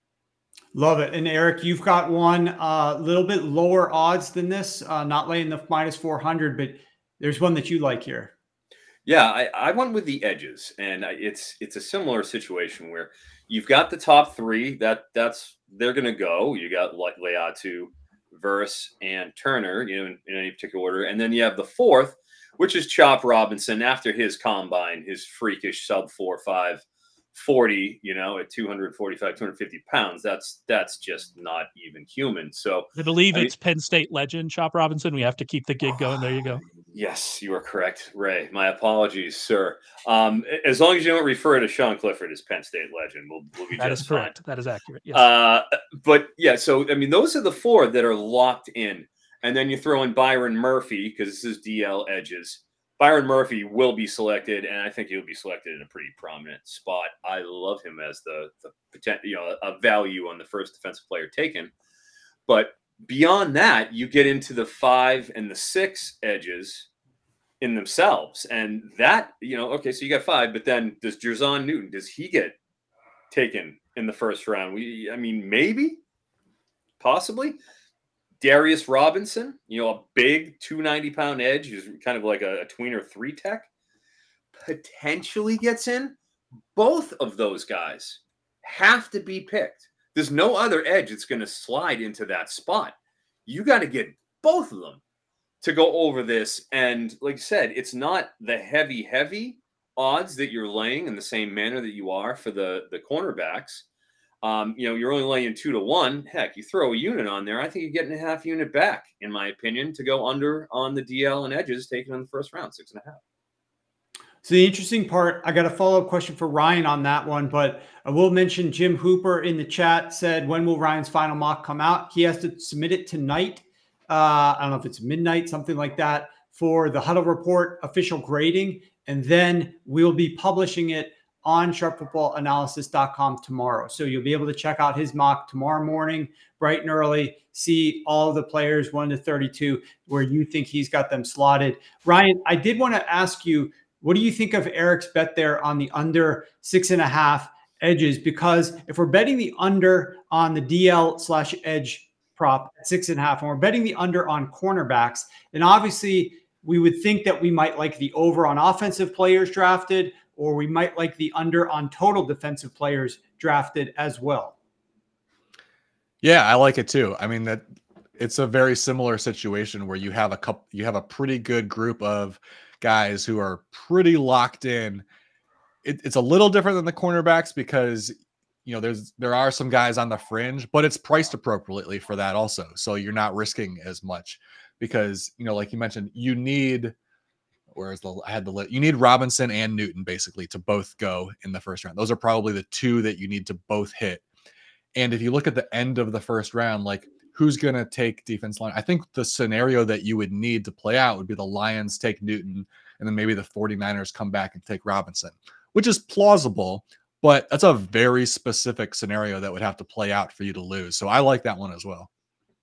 Love it. And Eric, you've got one a uh, little bit lower odds than this, uh, not laying the minus four hundred, but there's one that you like here. Yeah, I, I went with the edges, and it's it's a similar situation where you've got the top three that that's they're going to go. You got Le- Leatu, Verse, and Turner, you know, in, in any particular order, and then you have the fourth, which is Chop Robinson after his combine, his freakish sub four five forty, you know, at two forty-five, two fifty pounds. That's that's just not even human. So I believe I it's mean, Penn State legend Chop Robinson. We have to keep the gig going. There you go. Yes, you are correct, Ray. My apologies, sir. Um, as long as you don't refer to Sean Clifford as Penn State legend, we'll, we'll be that just is correct. fine. That is accurate. Yes. Uh, but yeah, so I mean, those are the four that are locked in, and then you throw in Byron Murphy because this is D L edges. Byron Murphy will be selected, and I think he'll be selected in a pretty prominent spot. I love him as the the potential, you know, a value on the first defensive player taken. But beyond that, you get into the five and the six edges in themselves, and that, you know, okay, so you got five, but then does Jerzon Newton, does he get taken in the first round? We, I mean, maybe, possibly. Darius Robinson, you know, a big two ninety pound edge, who's kind of like a, a tweener three tech, potentially gets in. Both of those guys have to be picked. There's no other edge that's going to slide into that spot. You got to get both of them to go over this. And like I said, it's not the heavy, heavy odds that you're laying in the same manner that you are for the, the cornerbacks. Um, you know, you're only laying two to one. Heck, you throw a unit on there, I think you're getting a half unit back, in my opinion, to go under on the D L and edges taken in the first round, six and a half. So the interesting part, I got a follow-up question for Ryan on that one, but I will mention Jim Hooper in the chat said, when will Ryan's final mock come out? He has to submit it tonight. Uh, I don't know if it's midnight, something like that, for the Huddle Report official grading. And then we'll be publishing it on sharp football analysis dot com tomorrow. So you'll be able to check out his mock tomorrow morning, bright and early, see all of the players one to thirty-two, where you think he's got them slotted. Ryan, I did want to ask you, what do you think of Eric's bet there on the under six and a half edges? Because if we're betting the under on the D L slash edge prop at six and a half, and we're betting the under on cornerbacks, then obviously we would think that we might like the over on offensive players drafted, or we might like the under on total defensive players drafted as well. Yeah, I like it too. I mean, that it's a very similar situation where you have a couple, you have a pretty good group of guys who are pretty locked in. It, it's a little different than the cornerbacks because, you know, there's, there are some guys on the fringe, but it's priced appropriately for that also. So you're not risking as much because, you know, like you mentioned, you need, whereas the I had the list. You need Robinson and Newton basically to both go in the first round. Those are probably the two that you need to both hit. And if you look at the end of the first round, like who's going to take defense line? I think the scenario that you would need to play out would be the Lions take Newton and then maybe the 49ers come back and take Robinson, which is plausible, but that's a very specific scenario that would have to play out for you to lose. So I like that one as well.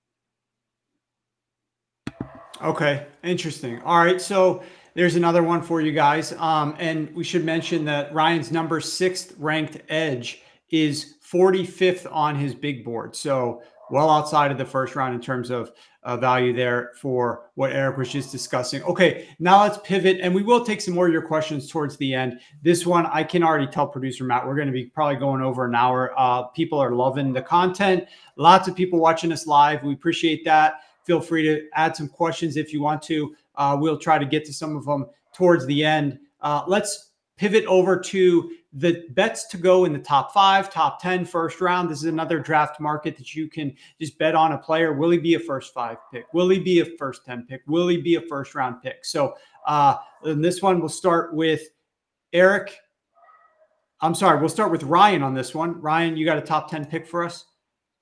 Okay, interesting. All right, so there's another one for you guys. Um, and we should mention that Ryan's number sixth ranked edge is forty-fifth on his big board. So well outside of the first round in terms of uh, value there for what Eric was just discussing. Okay, now let's pivot, and we will take some more of your questions towards the end. This one, I can already tell producer Matt, we're going to be probably going over an hour. Uh, people are loving the content. Lots of people watching us live. We appreciate that. Feel free to add some questions if you want to. Uh, we'll try to get to some of them towards the end. Uh, let's pivot over to the bets to go in the top five, top ten, first round. This is another draft market that you can just bet on a player. Will he be a first five pick? Will he be a first ten pick? Will he be a first round pick? So uh, in this one, we'll start with Eric. I'm sorry, we'll start with Ryan on this one. Ryan, you got a top ten pick for us?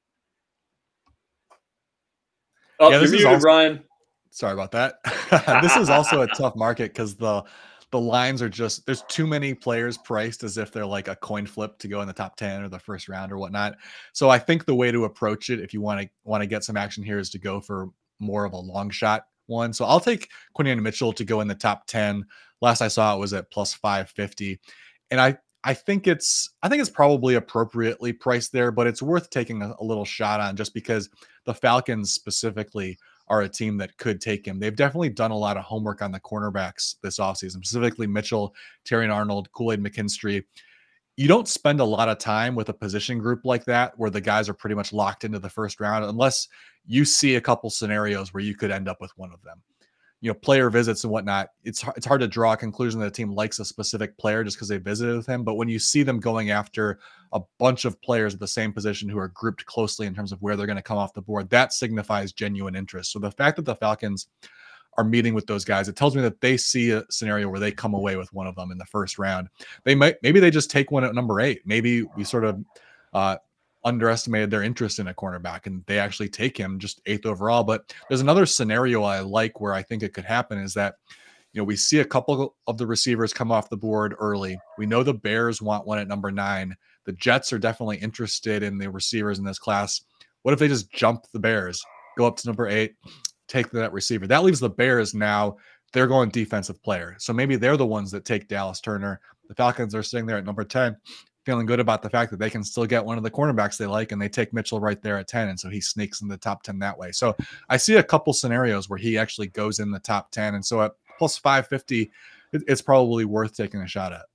Oh, yeah, you're muted, also, Ryan. Sorry about that. This is also a tough market because the the lines are just, there's too many players priced as if they're like a coin flip to go in the top ten or the first round or whatnot. So I think the way to approach it, if you want to want to get some action here, is to go for more of a long shot one. So I'll take Quinyon Mitchell to go in the top ten. Last I saw it was at plus five fifty. And I I think it's I think it's probably appropriately priced there, but it's worth taking a, a little shot on just because the Falcons specifically are a team that could take him. They've definitely done a lot of homework on the cornerbacks this offseason, specifically Mitchell, Terrion Arnold, Kool-Aid McKinstry. You don't spend a lot of time with a position group like that where the guys are pretty much locked into the first round unless you see a couple scenarios where you could end up with one of them. You know, player visits and whatnot, it's it's hard to draw a conclusion that a team likes a specific player just because they visited with him. But when you see them going after a bunch of players at the same position who are grouped closely in terms of where they're going to come off the board, that signifies genuine interest. So the fact that the Falcons are meeting with those guys, it tells me that they see a scenario where they come away with one of them in the first round. They might, maybe they just take one at number eight. Maybe we sort of uh, underestimated their interest in a cornerback and they actually take him just eighth overall. But there's another scenario I like where I think it could happen is that, you know, we see a couple of the receivers come off the board early. We know the Bears want one at number nine. The Jets are definitely interested in the receivers in this class. What if they just jump the Bears, go up to number eight, take that receiver? That leaves the Bears now. They're going defensive player. So maybe they're the ones that take Dallas Turner. The Falcons are sitting there at number ten, feeling good about the fact that they can still get one of the cornerbacks they like, and they take Mitchell right there at ten, and so he sneaks in the top ten that way. So I see a couple scenarios where he actually goes in the top ten, and so at plus five fifty, it, it's probably worth taking a shot at.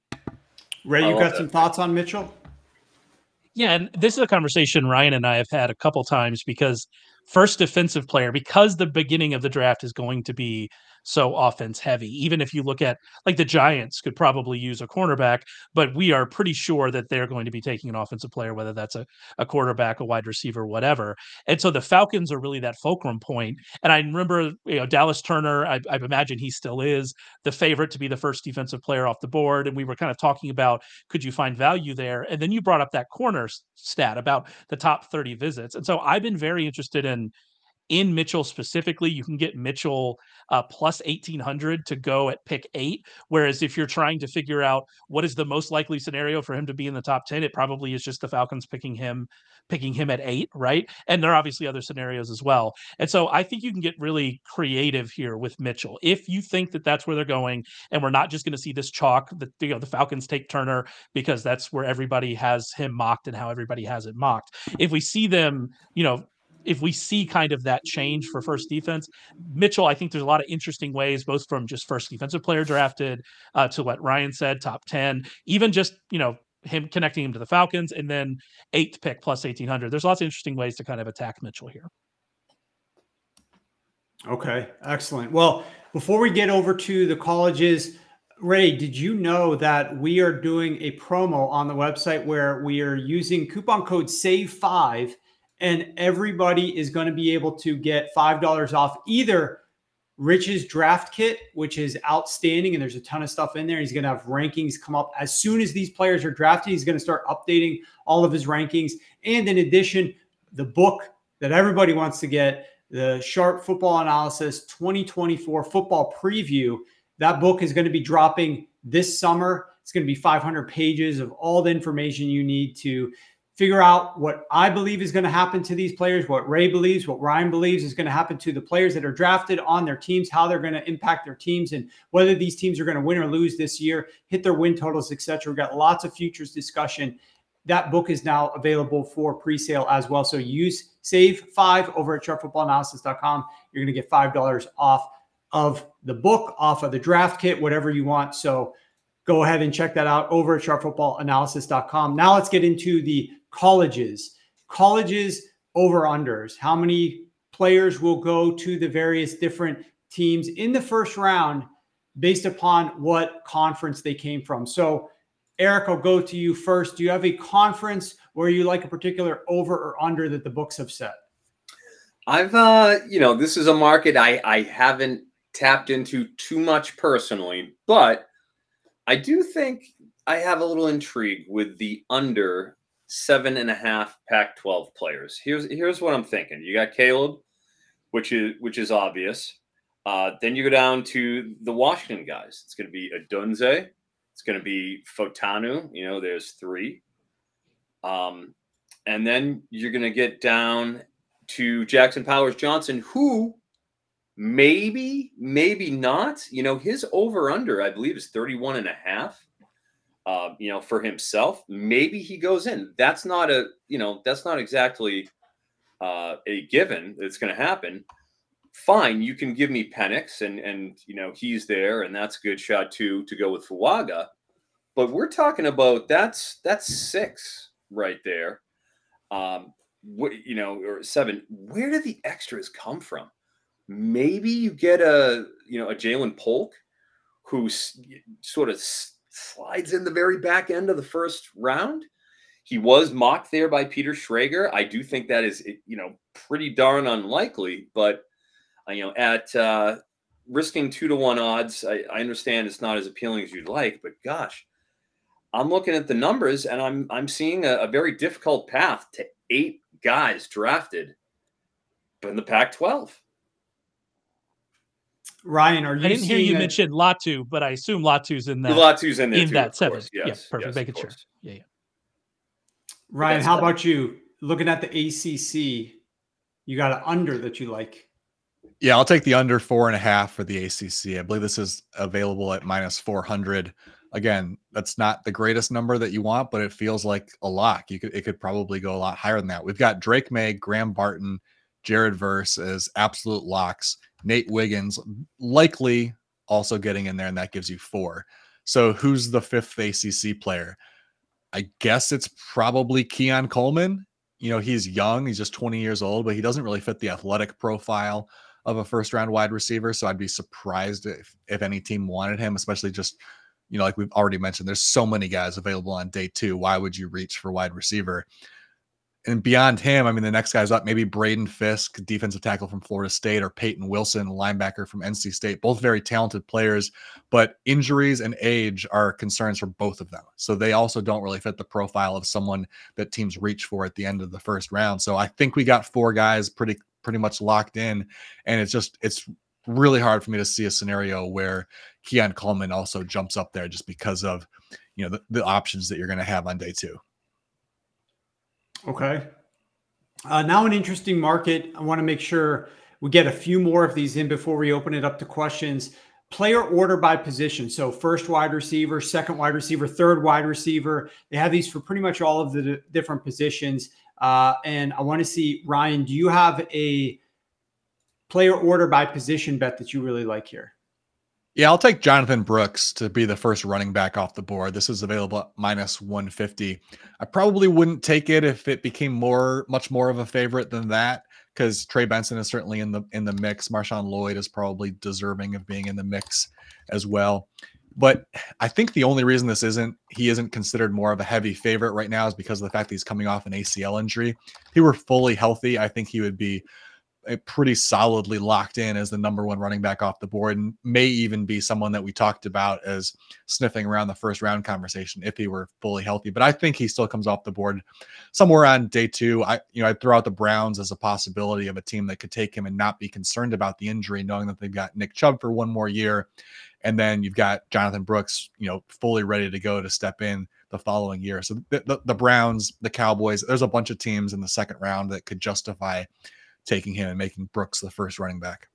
Ray, you got that. Some thoughts on Mitchell? Yeah, and this is a conversation Ryan and I have had a couple times because first defensive player, because the beginning of the draft is going to be so offense heavy. Even if you look at like the Giants could probably use a cornerback, but we are pretty sure that they're going to be taking an offensive player, whether that's a, a quarterback, a wide receiver, whatever. And so the Falcons are really that fulcrum point. And I remember, you know, Dallas Turner, I, I imagine he still is the favorite to be the first defensive player off the board. And we were kind of talking about, could you find value there? And then you brought up that corner stat about the top thirty visits. And so I've been very interested in In Mitchell specifically. You can get Mitchell uh, plus eighteen hundred to go at pick eight. Whereas if you're trying to figure out what is the most likely scenario for him to be in the top ten, it probably is just the Falcons picking him, picking him at eight, right? And there are obviously other scenarios as well. And so I think you can get really creative here with Mitchell. If you think that that's where they're going, and we're not just going to see this chalk that, you know, the Falcons take Turner because that's where everybody has him mocked and how everybody has it mocked. If we see them, you know, if we see kind of that change for first defense, Mitchell, I think there's a lot of interesting ways, both from just first defensive player drafted uh, to what Ryan said, top ten, even just, you know, him connecting him to the Falcons, and then eighth pick plus eighteen hundred. There's lots of interesting ways to kind of attack Mitchell here. Okay, excellent. Well, before we get over to the colleges, Ray, did you know that we are doing a promo on the website where we are using coupon code save five, and everybody is going to be able to get five dollars off either Rich's draft kit, which is outstanding, and there's a ton of stuff in there. He's going to have rankings come up as soon as these players are drafted. He's going to start updating all of his rankings. And in addition, the book that everybody wants to get, the Sharp Football Analysis twenty twenty-four Football Preview. That book is going to be dropping this summer. It's going to be five hundred pages of all the information you need to figure out what I believe is going to happen to these players, what Ray believes, what Ryan believes is going to happen to the players that are drafted on their teams, how they're going to impact their teams, and whether these teams are going to win or lose this year, hit their win totals, et cetera. We've got lots of futures discussion. That book is now available for pre-sale as well. So use save five over at sharp football analysis dot com. You're going to get five dollars off of the book, off of the draft kit, whatever you want. So go ahead and check that out over at sharp football analysis dot com. Now let's get into the colleges. Colleges over-unders. How many players will go to the various different teams in the first round based upon what conference they came from? So, Eric, I'll go to you first. Do you have a conference where you like a particular over or under that the books have set? I've, uh, you know, this is a market I, I haven't tapped into too much personally, but I do think I have a little intrigue with the under seven and a half Pac twelve players. Here's here's what I'm thinking. You got Caleb, which is which is obvious. Uh, then you go down to the Washington guys. It's going to be Adunze. It's going to be Fotanu. You know, there's three. Um, and then you're going to get down to Jackson Powers Johnson, who maybe, maybe not. You know, his over-under, I believe, is thirty-one and a half. Uh, you know, for himself, maybe he goes in. That's not a, you know, that's not exactly uh, a given that's going to happen. Fine, you can give me Penix, and and you know he's there, and that's a good shot too to go with Fuaga. But we're talking about that's that's six right there. Um, wh- you know, or seven. Where do the extras come from? Maybe you get a you know a Jalen Polk, who's sort of slides in the very back end of the first round. He was mocked there by Peter Schrager. I do think that is, you know, pretty darn unlikely, but, uh, you know, at uh, risking two to one odds, I, I understand it's not as appealing as you'd like, but gosh, I'm looking at the numbers and I'm, I'm seeing a, a very difficult path to eight guys drafted in the Pac twelve. Ryan, are you? I didn't hear you a... mention Latu, but I assume Latu's in that. Latu's in there in too, that seven. Course. Yes, yeah, perfect. yes, Making sure. Yeah, yeah. Ryan, how about you? Looking at the A C C, you got an under that you like? Yeah, I'll take the under four and a half for the A C C. I believe this is available at minus four hundred. Again, that's not the greatest number that you want, but it feels like a lock. You could it could probably go a lot higher than that. We've got Drake May, Graham Barton, Jared Verse as absolute locks. Nate Wiggins likely also getting in there, and that gives you four. So who's the fifth A C C player? I guess it's probably Keon Coleman. You know, he's young. He's just twenty years old, but he doesn't really fit the athletic profile of a first-round wide receiver. So I'd be surprised if, if any team wanted him, especially just, you know, like we've already mentioned, there's so many guys available on day two. Why would you reach for wide receiver? And beyond him, I mean, the next guy's up, maybe Braden Fisk, defensive tackle from Florida State, or Peyton Wilson, linebacker from N C State, both very talented players, but injuries and age are concerns for both of them. So they also don't really fit the profile of someone that teams reach for at the end of the first round. So I think we got four guys pretty, pretty much locked in. And it's just, it's really hard for me to see a scenario where Keon Coleman also jumps up there just because of, you know, the, the options that you're going to have on day two. Okay. Uh, now an interesting market. I want to make sure we get a few more of these in before we open it up to questions. Player order by position. So first wide receiver, second wide receiver, third wide receiver. They have these for pretty much all of the d- different positions. Uh, and I want to see, Ryan, do you have a player order by position bet that you really like here? Yeah, I'll take Jonathan Brooks to be the first running back off the board. This is available at minus one fifty. I probably wouldn't take it if it became more, much more of a favorite than that, because Trey Benson is certainly in the in the mix. Marshawn Lloyd is probably deserving of being in the mix as well. But I think the only reason this isn't he isn't considered more of a heavy favorite right now is because of the fact that he's coming off an A C L injury. If he were fully healthy, I think he would be pretty solidly locked in as the number one running back off the board, and may even be someone that we talked about as sniffing around the first round conversation if he were fully healthy. But I think he still comes off the board somewhere on day two. I, you know, I'd throw out the Browns as a possibility of a team that could take him and not be concerned about the injury, knowing that they've got Nick Chubb for one more year. And then you've got Jonathan Brooks, you know, fully ready to go to step in the following year. So the, the, the Browns, the Cowboys, there's a bunch of teams in the second round that could justify taking him and making Brooks the first running back.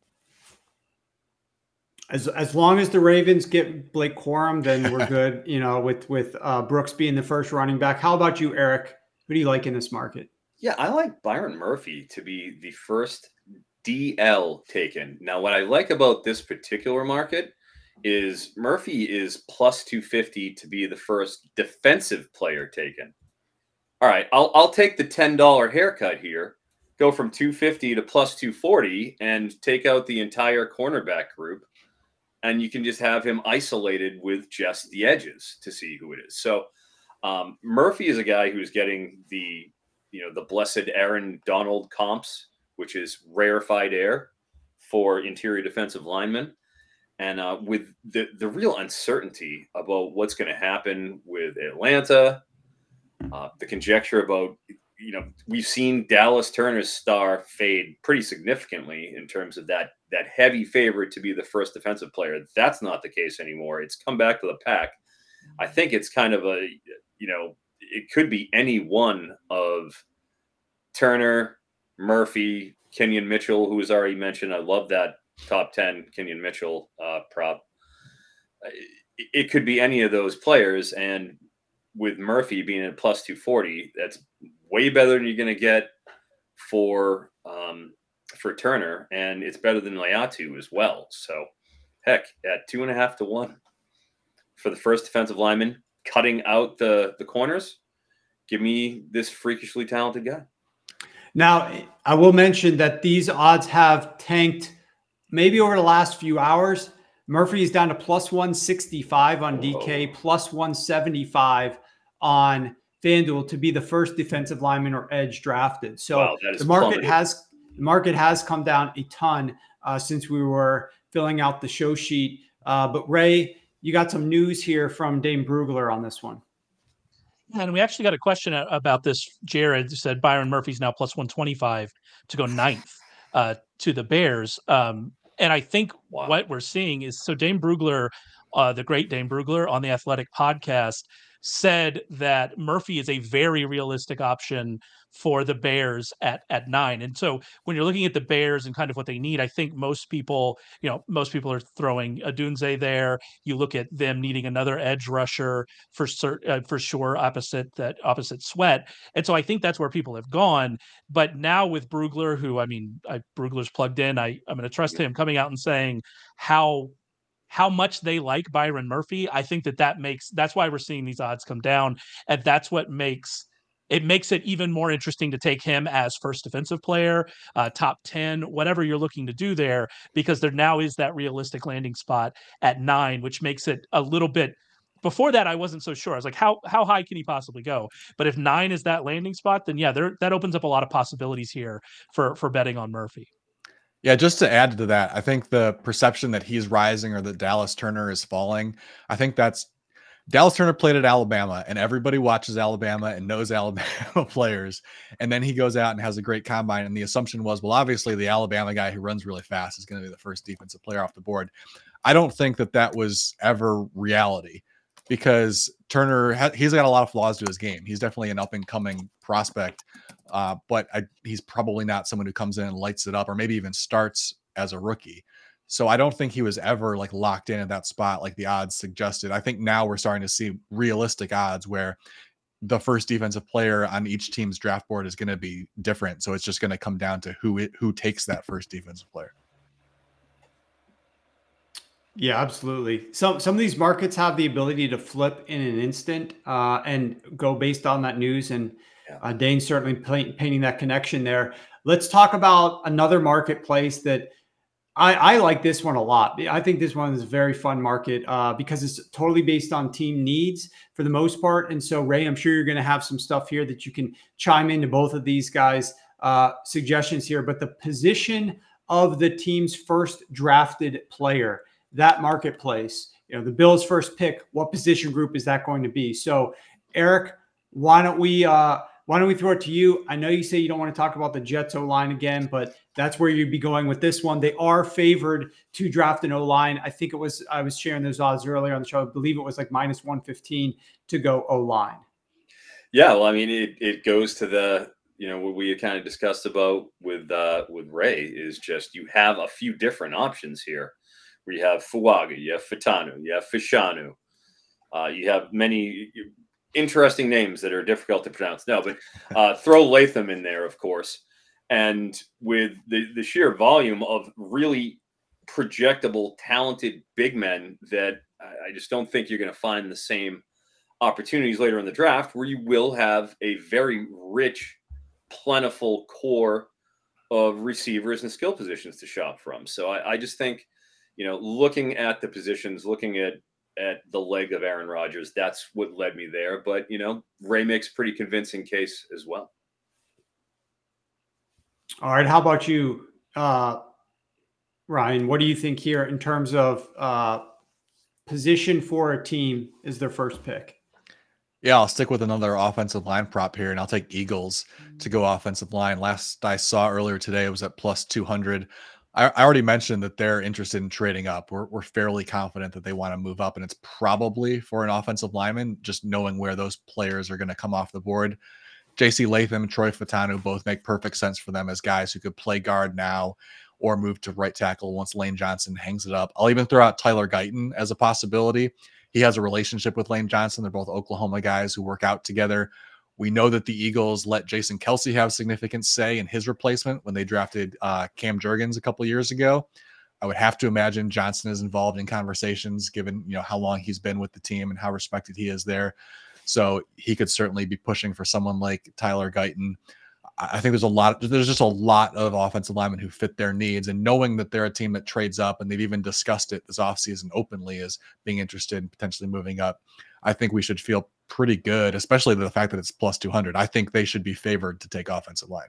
As as long as the Ravens get Blake Corum, then we're good, you know, with, with uh, Brooks being the first running back. How about you, Eric? Who do you like in this market? Yeah, I like Byron Murphy to be the first D L taken. Now, what I like about this particular market is Murphy is plus two fifty to be the first defensive player taken. All right, I'll I'll take the ten dollar haircut here, go from two fifty to plus two forty, and take out the entire cornerback group, and you can just have him isolated with just the edges to see who it is. So um, Murphy is a guy who's getting the you know the blessed Aaron Donald comps, which is rarefied air for interior defensive linemen. And uh, with the, the real uncertainty about what's going to happen with Atlanta, uh, the conjecture about, you know, we've seen Dallas Turner's star fade pretty significantly in terms of that that heavy favorite to be the first defensive player. That's not the case anymore. It's come back to the pack. I think it's kind of a, you know, it could be any one of Turner, Murphy, Kenyon Mitchell, who was already mentioned. I love that top ten Kenyon Mitchell uh, prop. It, it could be any of those players. And with Murphy being at plus two forty, that's way better than you're going to get for um, for Turner. And it's better than Laiatu as well. So, heck, at two and a half to one for the first defensive lineman, cutting out the, the corners, give me this freakishly talented guy. Now, I will mention that these odds have tanked maybe over the last few hours. Murphy is down to plus one sixty-five on D K, Whoa. plus one seventy-five on FanDuel to be the first defensive lineman or edge drafted. So wow, the market plummeted. has the market has come down a ton uh, since we were filling out the show sheet. Uh, but Ray, you got some news here from Dane Brugler on this one. And we actually got a question about this. Jared said Byron Murphy's now plus one twenty-five to go ninth uh, to the Bears. Um, and I think wow. what we're seeing is, so Dane Brugler, uh, the great Dane Brugler on the Athletic podcast, said that Murphy is a very realistic option for the Bears at at nine. And so when you're looking at the Bears and kind of what they need, I think most people, you know, most people are throwing Odunze there. You look at them needing another edge rusher for uh, for sure, opposite that opposite Sweat. And so I think that's where people have gone. But now with Brugler, who I mean, I, Brugler's plugged in, I I'm going to trust him coming out and saying how. how much they like Byron Murphy. I think that that makes, that's why we're seeing these odds come down. And that's what makes, it makes it even more interesting to take him as first defensive player, uh, top ten, whatever you're looking to do there, because there now is that realistic landing spot at nine, which makes it a little bit, before that, I wasn't so sure. I was like, how, how high can he possibly go? But if nine is that landing spot, then yeah, there, that opens up a lot of possibilities here for, for betting on Murphy. Yeah, just to add to that, I think the perception that he's rising or that Dallas Turner is falling, I think that's Dallas Turner played at Alabama and everybody watches Alabama and knows Alabama players. And then he goes out and has a great combine. And the assumption was, well, obviously the Alabama guy who runs really fast is going to be the first defensive player off the board. I don't think that that was ever reality, because Turner, ha- he's got a lot of flaws to his game. He's definitely an up and coming prospect. Uh, but I, he's probably not someone who comes in and lights it up, or maybe even starts as a rookie. So I don't think he was ever like locked in at that spot like the odds suggested. I think now we're starting to see realistic odds where the first defensive player on each team's draft board is going to be different. So it's just going to come down to who it, who takes that first defensive player. Yeah, absolutely. Some some of these markets have the ability to flip in an instant uh, and go based on that news. And uh, Dane's certainly paint, painting that connection there. Let's talk about another marketplace that I, I like this one a lot. I think this one is a very fun market uh, because it's totally based on team needs for the most part. And so, Ray, I'm sure you're going to have some stuff here that you can chime into both of these guys' uh, suggestions here. But the position of the team's first drafted player, that marketplace, you know, the Bills' first pick, what position group is that going to be? So, Eric, why don't we uh, why don't we throw it to you? I know you say you don't want to talk about the Jets O-line again, but that's where you'd be going with this one. They are favored to draft an O-line. I think it was, I was sharing those odds earlier on the show. I believe it was like minus one fifteen to go O-line. Yeah, well, I mean, it, it goes to the, you know, what we had kind of discussed about with uh, with Ray is just you have a few different options here. We have Fuaga, you have Fitanu, you have Fashanu. Uh, you have many interesting names that are difficult to pronounce. No, but uh, throw Latham in there, of course. And with the, the sheer volume of really projectable, talented big men that I just don't think you're going to find the same opportunities later in the draft, where you will have a very rich, plentiful core of receivers and skill positions to shop from. So I, I just think, you know, looking at the positions, looking at at the leg of Aaron Rodgers, that's what led me there. But, you know, Ray makes a pretty convincing case as well. All right. How about you, uh, Ryan? What do you think here in terms of uh, position for a team is their first pick? Yeah, I'll stick with another offensive line prop here, and I'll take Eagles to go offensive line. Last I saw earlier today, it was at plus two hundred. I, I already mentioned that they're interested in trading up. We're, we're fairly confident that they want to move up, and it's probably for an offensive lineman, just knowing where those players are going to come off the board. J C Latham, Troy Fautanu both make perfect sense for them as guys who could play guard now or move to right tackle once Lane Johnson hangs it up. I'll even throw out Tyler Guyton as a possibility. He has a relationship with Lane Johnson. They're both Oklahoma guys who work out together. We know that the Eagles let Jason Kelce have significant say in his replacement when they drafted uh, Cam Jurgens a couple of years ago. I would have to imagine Johnson is involved in conversations given, you know, how long he's been with the team and how respected he is there. So he could certainly be pushing for someone like Tyler Guyton. I think there's a lot, there's just a lot of offensive linemen who fit their needs, and knowing that they're a team that trades up, and they've even discussed it this offseason openly as being interested in potentially moving up. I think we should feel pretty good, especially the fact that it's plus two hundred. I think they should be favored to take offensive line.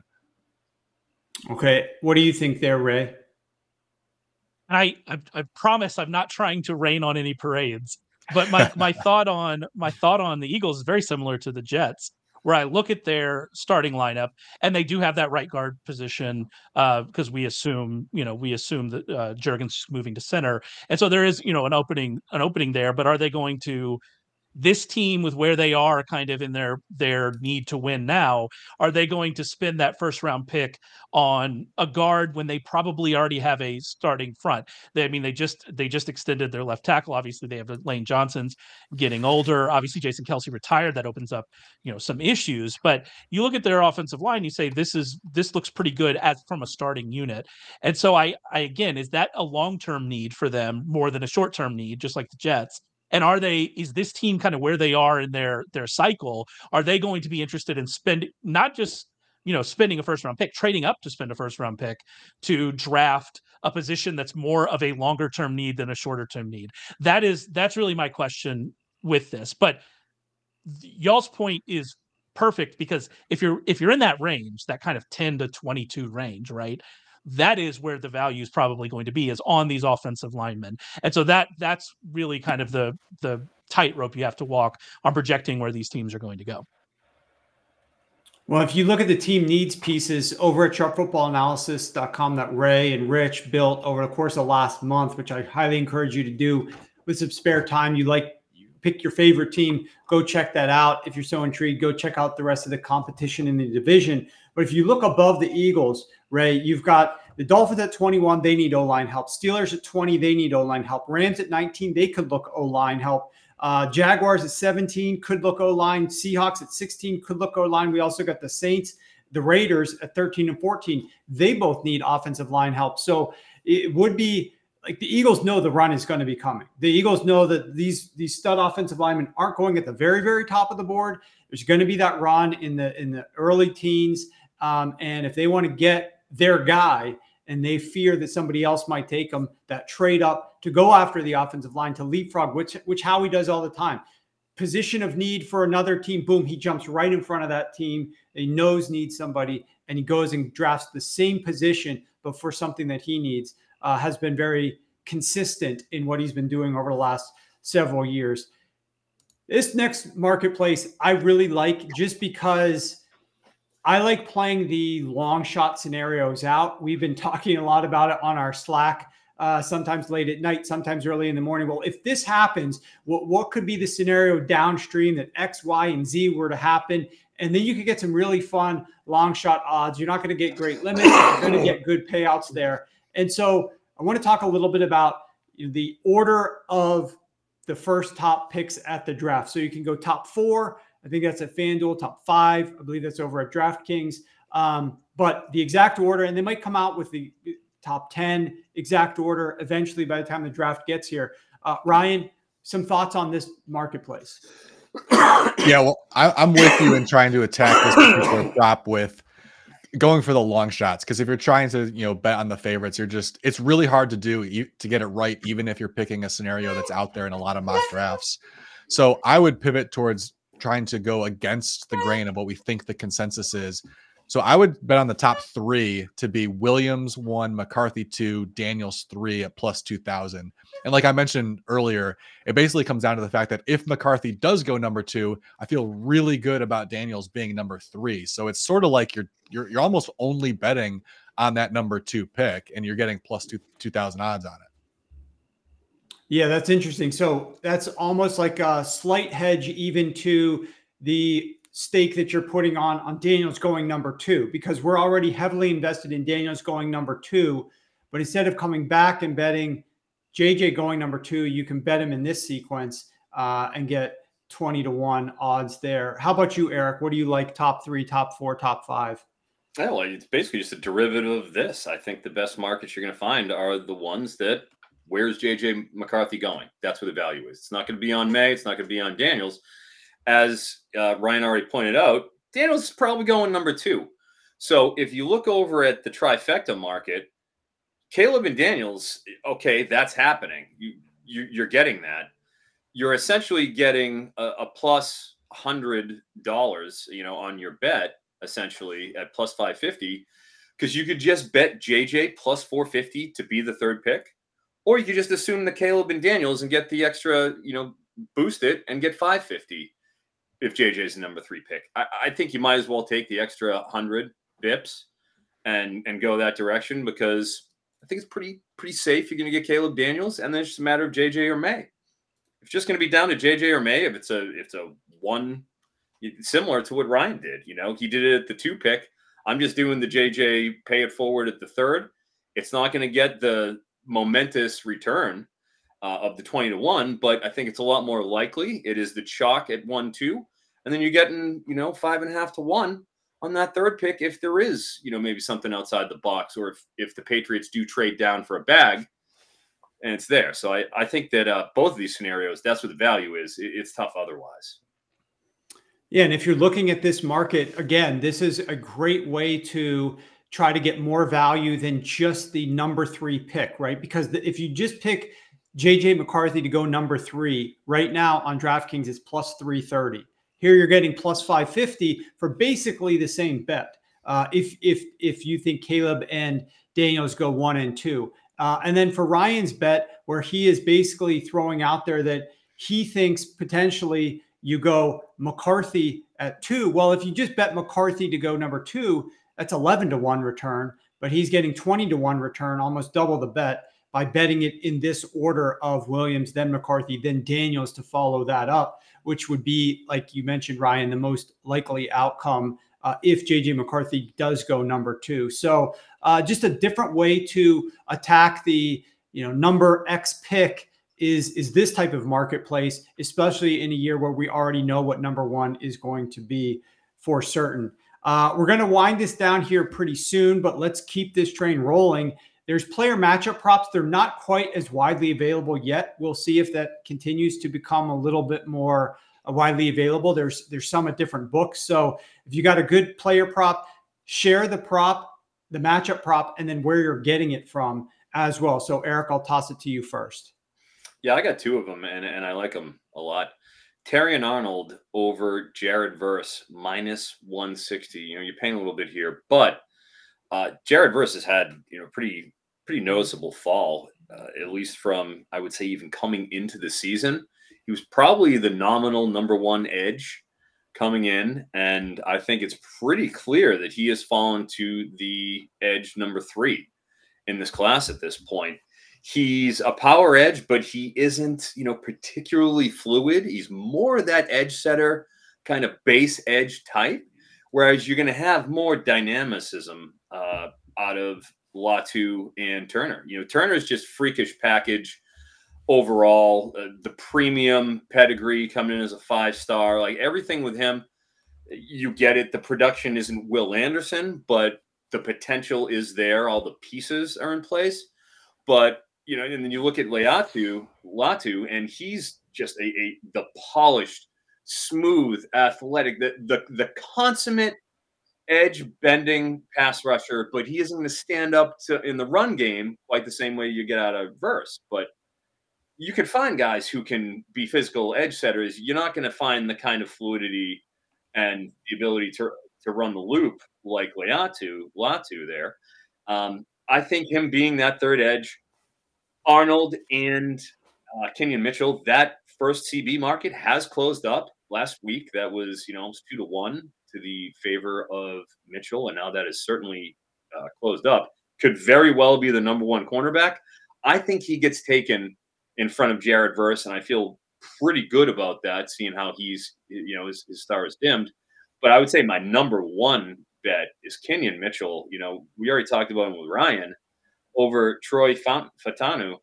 Okay. What do you think there, Ray? I, I, I promise I'm not trying to rain on any parades, but my, my thought on my thought on the Eagles is very similar to the Jets, where I look at their starting lineup, and they do have that right guard position because uh, we assume, you know, we assume that uh, Jurgens is moving to center, and so there is, you know, an opening, an opening there. But are they going to? This team, with where they are kind of in their their need to win now, are they going to spend that first round pick on a guard when they probably already have a starting front? They, I mean, they just they just extended their left tackle. Obviously, they have Lane Johnson's getting older. Obviously, Jason Kelce retired. That opens up, you know, some issues. But you look at their offensive line, you say this is this looks pretty good as from a starting unit. And so I, I again, is that a long term need for them more than a short term need, just like the Jets? And are they, is this team kind of where they are in their their cycle? Are they going to be interested in spending, not just, you know, spending a first round pick, trading up to spend a first round pick to draft a position that's more of a longer term need than a shorter term need? That is, that's really my question with this. But y'all's point is perfect, because if you're if you're in that range, that kind of ten to twenty-two range, right? That is where the value is probably going to be, is on these offensive linemen. And so that that's really kind of the the tightrope you have to walk on projecting where these teams are going to go. Well, if you look at the team needs pieces over at sharp football analysis dot com that Ray and Rich built over the course of last month, which I highly encourage you to do with some spare time, you like you pick your favorite team, go check that out. If you're so intrigued, go check out the rest of the competition in the division. But if you look above the Eagles, Ray, you've got the Dolphins at twenty-one, they need O-line help. Steelers at twenty, they need O-line help. Rams at nineteen, they could look O-line help. Uh, Jaguars at seventeen could look O-line. Seahawks at sixteen could look O-line. We also got the Saints, the Raiders at thirteen and fourteen. They both need offensive line help. So it would be like the Eagles know the run is going to be coming. The Eagles know that these, these stud offensive linemen aren't going at the very, very top of the board. There's going to be that run in the in the early teens. Um, and if they want to get their guy and they fear that somebody else might take them, that trade up to go after the offensive line, to leapfrog, which, which Howie does all the time. Position of need for another team, boom, he jumps right in front of that team. He knows needs somebody, and he goes and drafts the same position, but for something that he needs, uh, has been very consistent in what he's been doing over the last several years. This next marketplace I really like, just because I like playing the long shot scenarios out. We've been talking a lot about it on our Slack, uh, sometimes late at night, sometimes early in the morning. Well, if this happens, what, what could be the scenario downstream that X, Y, and Z were to happen? And then you could get some really fun long shot odds. You're not going to get great limits. You're going to get good payouts there. And so I want to talk a little bit about the order of the first top picks at the draft. So you can go top four, I think that's at FanDuel. Top five, I believe that's over at DraftKings. Um, but the exact order, and they might come out with the top ten exact order eventually by the time the draft gets here. Uh, Ryan, some thoughts on this marketplace? Yeah, well, I, I'm with you in trying to attack this particular prop with going for the long shots, because if you're trying to, you know, bet on the favorites, you're just, it's really hard to do you, to get it right, even if you're picking a scenario that's out there in a lot of mock drafts. So I would pivot towards trying to go against the grain of what we think the consensus is. So I would bet on the top three to be Williams one, McCarthy two, Daniels three at plus two thousand. And like I mentioned earlier, it basically comes down to the fact that if McCarthy does go number two, I feel really good about Daniels being number three. So it's sort of like you're you're you're almost only betting on that number two pick, and you're getting plus two two thousand odds on it. Yeah, that's interesting. So that's almost like a slight hedge even to the stake that you're putting on on Daniels going number two, because we're already heavily invested in Daniels going number two. But instead of coming back and betting J J going number two, you can bet him in this sequence uh, and get twenty to one odds there. How about you, Eric? What do you like? Top three, top four, top five? Well, it's basically just a derivative of this. I think the best markets you're going to find are the ones that, where's J J McCarthy going? That's where the value is. It's not going to be on May. It's not going to be on Daniels. As uh, Ryan already pointed out, Daniels is probably going number two. So if you look over at the trifecta market, Caleb and Daniels, okay, that's happening. You, you you're getting that. You're essentially getting a, a plus one hundred dollars, you know, on your bet, essentially at plus five fifty, because you could just bet J J plus four fifty to be the third pick, or you could just assume the Caleb and Daniels and get the extra, you know, boost it and get five fifty if J J is the number three pick. I, I think you might as well take the extra one hundred bips and and go that direction, because I think it's pretty pretty safe. You're going to get Caleb Daniels, and then it's just a matter of J J or May. If it's just going to be down to J J or May, if it's a if it's a one, similar to what Ryan did, you know, he did it at the two pick. I'm just doing the J J pay it forward at the third. It's not going to get the momentous return uh, of the twenty to one, but I think it's a lot more likely. It is the chalk at one two, and then you're getting, you know, five and a half to one on that third pick if there is, you know, maybe something outside the box, or if, if the Patriots do trade down for a bag and it's there. So I, I think that uh, both of these scenarios, that's what the value is. It, it's tough otherwise. Yeah, and if you're looking at this market, again, this is a great way to try to get more value than just the number three pick, right? Because the, if you just pick J J McCarthy to go number three, right now on DraftKings, it's plus three thirty. Here you're getting plus five fifty for basically the same bet. Uh, if if if you think Caleb and Daniels go one and two, uh, and then for Ryan's bet, where he is basically throwing out there that he thinks potentially you go McCarthy at two. Well, if you just bet McCarthy to go number two, that's eleven to one return, but he's getting twenty to one return, almost double the bet, by betting it in this order of Williams, then McCarthy, then Daniels to follow that up, which would be, like you mentioned, Ryan, the most likely outcome uh, if J J McCarthy does go number two. So uh, just a different way to attack the, you know, number X pick is, is this type of marketplace, especially in a year where we already know what number one is going to be for certain. Uh, we're going to wind this down here pretty soon, but let's keep this train rolling. There's player matchup props. They're not quite as widely available yet. We'll see if that continues to become a little bit more uh, widely available. There's there's some at different books. So if you got a good player prop, share the prop, the matchup prop, and then where you're getting it from as well. So Eric, I'll toss it to you first. Yeah, I got two of them, and, and I like them a lot. Terry and Arnold over Jared Verse, minus one sixty. You know, you're paying a little bit here, but uh, Jared Verse has had, you know, pretty pretty noticeable fall, uh, at least from, I would say, even coming into the season. He was probably the nominal number one edge coming in, and I think it's pretty clear that he has fallen to the edge number three in this class at this point. He's a power edge, but he isn't, you know, particularly fluid. He's more that edge setter, kind of base edge type, whereas you're going to have more dynamicism uh, out of Latu and Turner. You know, Turner's just freakish package, overall, uh, the premium pedigree coming in as a five star, like everything with him, you get it. The production isn't Will Anderson, but the potential is there. All the pieces are in place. But you know, and then you look at Latu, Latu, and he's just a, a the polished, smooth, athletic, the the the consummate edge bending pass rusher, but he isn't going to stand up to in the run game quite the same way you get out of Verse. But you can find guys who can be physical edge setters. You're not going to find the kind of fluidity and the ability to to run the loop like Latu, Latu there. Um, I think him being that third edge, Arnold and uh, Kenyon Mitchell, that first C B market has closed up last week. That was, you know, almost two to one to the favor of Mitchell, and now that is certainly uh, closed up. Could very well be the number one cornerback. I think he gets taken in front of Jared Verse, and I feel pretty good about that, seeing how he's, you know, his, his star is dimmed. But I would say my number one bet is Kenyon Mitchell. You know, we already talked about him with Ryan over Troy Fautanu.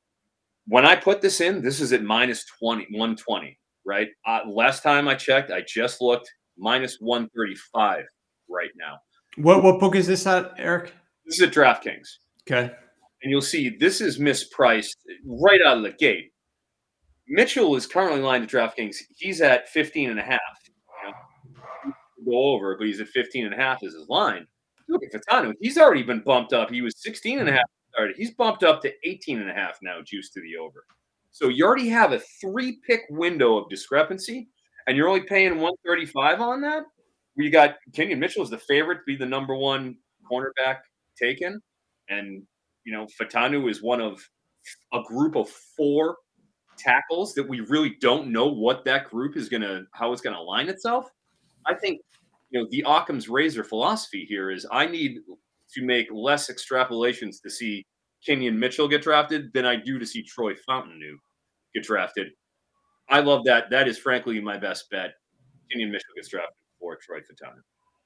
When I put this in, this is at minus twenty, one twenty, right? Uh, last time I checked, I just looked, minus one thirty-five right now. What what book is this at, Eric? This is at DraftKings. Okay. And you'll see this is mispriced right out of the gate. Mitchell is currently lined at DraftKings. He's at fifteen and a half. You know, go over, but he's at fifteen and a half as his line. Look at Fautanu. He's already been bumped up. He was sixteen and a half. Started. He's bumped up to eighteen and a half now, juiced to the over. So you already have a three pick window of discrepancy, and you're only paying one thirty-five on that. You got Kenyon Mitchell as the favorite to be the number one cornerback taken. And, you know, Fautanu is one of a group of four tackles that we really don't know what that group is going to, how it's going to align itself. I think, you know, the Occam's razor philosophy here is I need to make less extrapolations to see Kenyon Mitchell get drafted than I do to see Troy Fautanu get drafted. I love that. That is frankly my best bet. Kenyon Mitchell gets drafted before Troy Fautanu.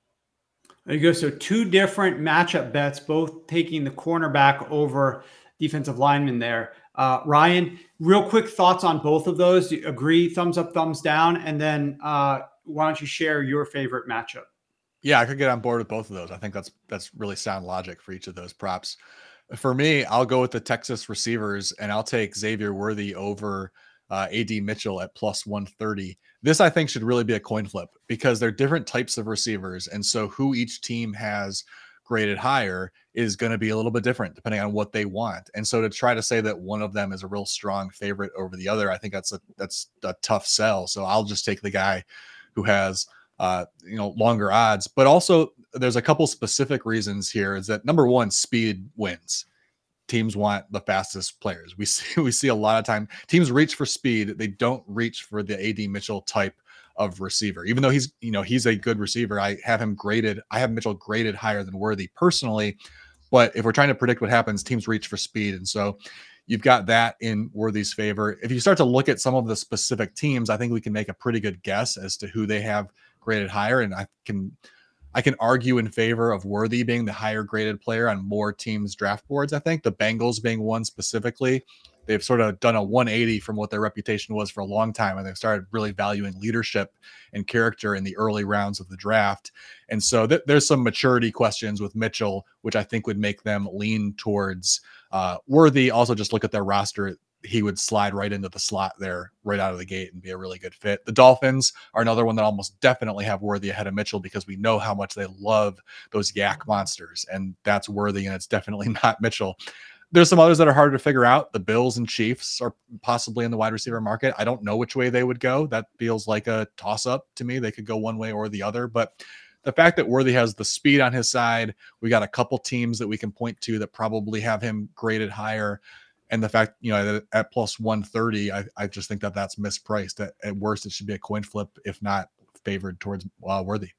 There you go. So two different matchup bets, both taking the cornerback over defensive lineman there. Uh, Ryan, real quick thoughts on both of those. Do you agree? Thumbs up, thumbs down. And then uh, why don't you share your favorite matchup? Yeah, I could get on board with both of those. I think that's that's really sound logic for each of those props. For me, I'll go with the Texas receivers, and I'll take Xavier Worthy over uh, A D Mitchell at plus one thirty. This, I think, should really be a coin flip because they're different types of receivers. And so who each team has graded higher is going to be a little bit different depending on what they want. And so to try to say that one of them is a real strong favorite over the other, I think that's a, that's a tough sell. So I'll just take the guy who has uh, you know, longer odds, but also there's a couple specific reasons here is that number one, speed wins. Teams want the fastest players. We see, we see a lot of time teams reach for speed. They don't reach for the A D Mitchell type of receiver, even though he's, you know, he's a good receiver. I have him graded. I have Mitchell graded higher than Worthy personally, but if we're trying to predict what happens, teams reach for speed. And so you've got that in Worthy's favor. If you start to look at some of the specific teams, I think we can make a pretty good guess as to who they have graded higher. And I can, I can argue in favor of Worthy being the higher graded player on more teams' draft boards. I think the Bengals being one specifically, they've sort of done a one eighty from what their reputation was for a long time. And they've started really valuing leadership and character in the early rounds of the draft. And so th- there's some maturity questions with Mitchell, which I think would make them lean towards uh, Worthy. Also, just look at their roster. He would slide right into the slot there right out of the gate and be a really good fit. The Dolphins are another one that almost definitely have Worthy ahead of Mitchell because we know how much they love those yak monsters, and that's Worthy, and it's definitely not Mitchell. There's some others that are harder to figure out. The Bills and Chiefs are possibly in the wide receiver market. I don't know which way they would go. That feels like a toss-up to me. They could go one way or the other, but the fact that Worthy has the speed on his side, we got a couple teams that we can point to that probably have him graded higher. And the fact, you know, at plus one thirty, I, I just think that that's mispriced. At, at worst, it should be a coin flip, if not favored towards uh, Worthy.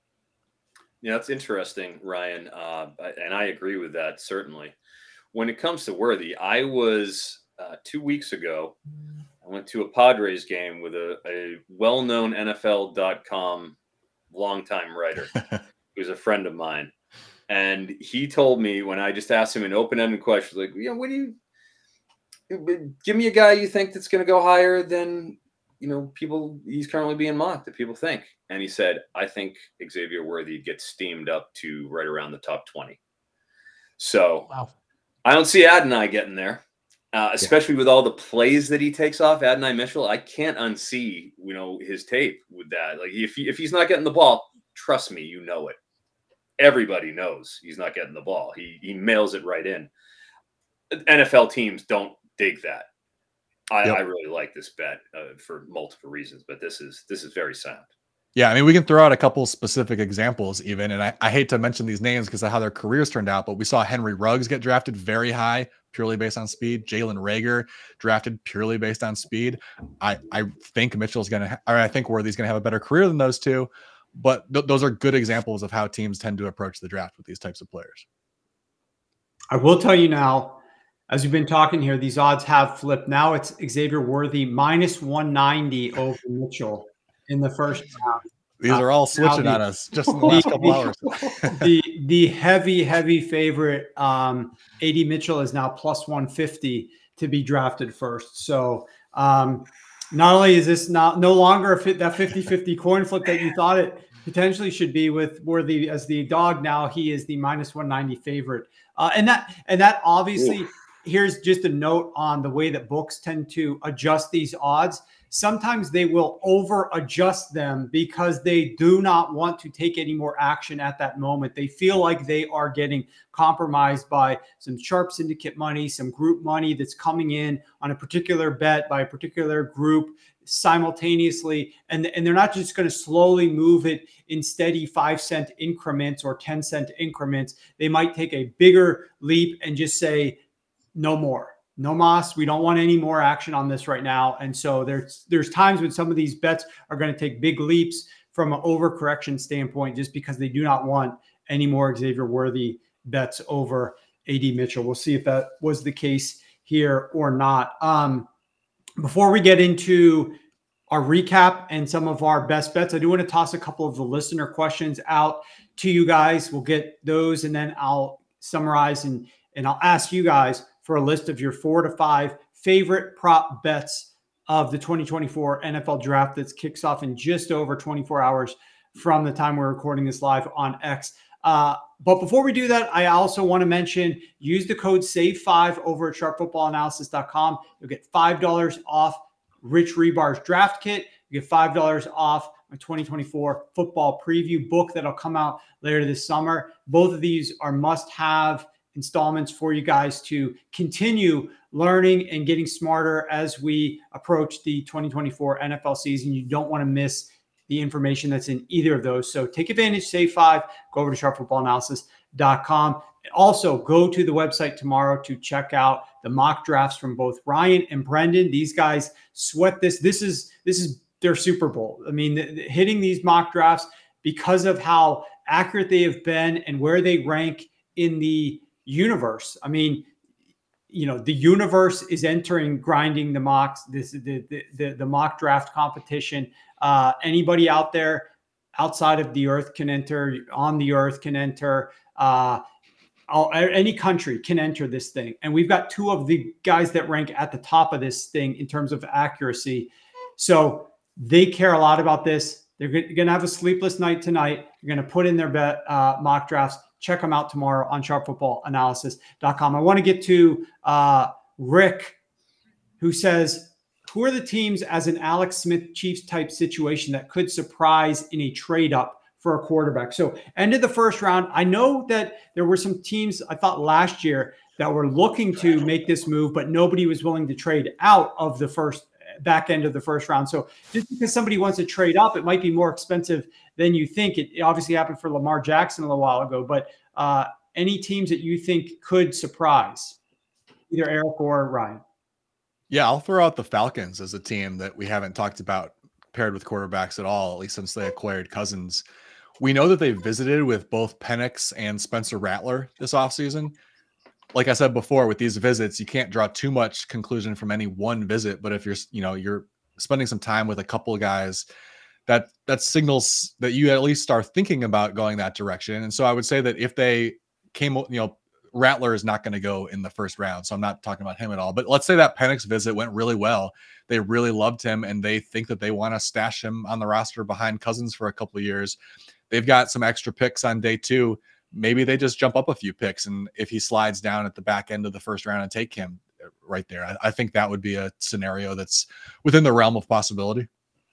Yeah, that's interesting, Ryan. Uh, and I agree with that, certainly. When it comes to Worthy, I was uh, two weeks ago, I went to a Padres game with a, a well-known N F L dot com longtime writer who's a friend of mine. And he told me when I just asked him an open-ended question, like, you know, what do you, give me a guy you think that's going to go higher than, you know, people he's currently being mocked that people think. And he said, I think Xavier Worthy gets steamed up to right around the top twenty. So Wow. I don't see Adonai getting there, uh, especially yeah. with all the plays that he takes off. Adonai Mitchell, I can't unsee, you know, his tape with that. Like if he, if he's not getting the ball, trust me, you know it. Everybody knows he's not getting the ball. He he mails it right in. N F L teams don't dig that. I, yep. I really like this bet uh, for multiple reasons, but this is this is very sound. Yeah, I mean, we can throw out a couple specific examples even, and I, I hate to mention these names because of how their careers turned out, but we saw Henry Ruggs get drafted very high, purely based on speed. Jalen Reagor drafted purely based on speed. I, I think Mitchell's going to, or I think Worthy's going to have a better career than those two, but th those are good examples of how teams tend to approach the draft with these types of players. I will tell you now, as we've been talking here, these odds have flipped. Now it's Xavier Worthy minus one ninety over Mitchell in the first round. These are all switching the, on us just in the last couple the, hours. the the heavy, heavy favorite, um, A D Mitchell is now plus one fifty to be drafted first. So um, not only is this not no longer a fit, that fifty fifty coin flip that you thought it potentially should be with Worthy as the dog, now he is the minus one ninety favorite. Uh, and that and that obviously, Ooh. Here's just a note on the way that books tend to adjust these odds. Sometimes they will over adjust them because they do not want to take any more action at that moment. They feel like they are getting compromised by some sharp syndicate money, some group money that's coming in on a particular bet by a particular group simultaneously. And, and they're not just going to slowly move it in steady five cent increments or ten cent increments. They might take a bigger leap and just say, no more. No mas. We don't want any more action on this right now. And so there's there's times when some of these bets are going to take big leaps from an overcorrection standpoint, just because they do not want any more Xavier Worthy bets over A D Mitchell. We'll see if that was the case here or not. Um, before we get into our recap and some of our best bets, I do want to toss a couple of the listener questions out to you guys. We'll get those, and then I'll summarize and and I'll ask you guys for a list of your four to five favorite prop bets of the twenty twenty-four N F L draft that kicks off in just over twenty-four hours from the time we're recording this live on X. Uh, but before we do that, I also want to mention, use the code save five over at sharp football analysis dot com. You'll get five dollars off Rich Rebar's draft kit. You get five dollars off my twenty twenty-four football preview book that'll come out later this summer. Both of these are must-have installments for you guys to continue learning and getting smarter as we approach the twenty twenty-four N F L season. You don't want to miss the information that's in either of those. So take advantage, save five, go over to sharp football analysis dot com. Also, go to the website tomorrow to check out the mock drafts from both Ryan and Brendan. These guys sweat this. This is this is their Super Bowl. I mean, the, the, hitting these mock drafts because of how accurate they have been and where they rank in the universe. I mean, you know, the universe is entering grinding the mocks, this the the the, the mock draft competition. Uh, anybody out there outside of the earth can enter, on the earth can enter, uh, all, any country can enter this thing. And we've got two of the guys that rank at the top of this thing in terms of accuracy. So they care a lot about this. They're going to have a sleepless night tonight. They're going to put in their bet, uh, mock drafts. Check them out tomorrow on sharp football analysis dot com. I want to get to uh, Rick, who says, who are the teams as an Alex Smith Chiefs type situation that could surprise in a trade up for a quarterback? So end of the first round. I know that there were some teams, I thought last year, that were looking to make this move, but nobody was willing to trade out of the first back end of the first round. So just because somebody wants to trade up, it might be more expensive than you think. It, it obviously happened for Lamar Jackson a little while ago, but uh, any teams that you think could surprise either Eric or Ryan? Yeah, I'll throw out the Falcons as a team that we haven't talked about paired with quarterbacks at all, at least since they acquired Cousins. We know that they visited with both Penix and Spencer Rattler this offseason. Like I said before, with these visits, you can't draw too much conclusion from any one visit. But if you're, you know, you're spending some time with a couple of guys, that that signals that you at least start thinking about going that direction. And so I would say that if they came, you know, Rattler is not going to go in the first round, so I'm not talking about him at all. But let's say that Penix visit went really well. They really loved him, and they think that they want to stash him on the roster behind Cousins for a couple of years. They've got some extra picks on day two. Maybe they just jump up a few picks, and if he slides down at the back end of the first round and take him right there, I, I think that would be a scenario that's within the realm of possibility.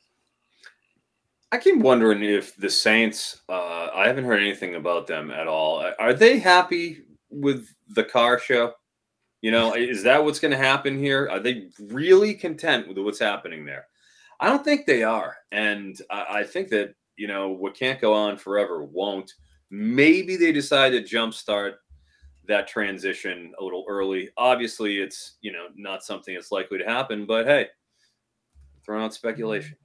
I keep wondering if the Saints, uh, I haven't heard anything about them at all. Are they happy with the Carr show? You know, is that what's going to happen here? Are they really content with what's happening there? I don't think they are. And I, I think that, you know, what can't go on forever won't. Maybe they decide to jumpstart that transition a little early. Obviously, it's, you know, not something that's likely to happen, but hey, throwing out speculation.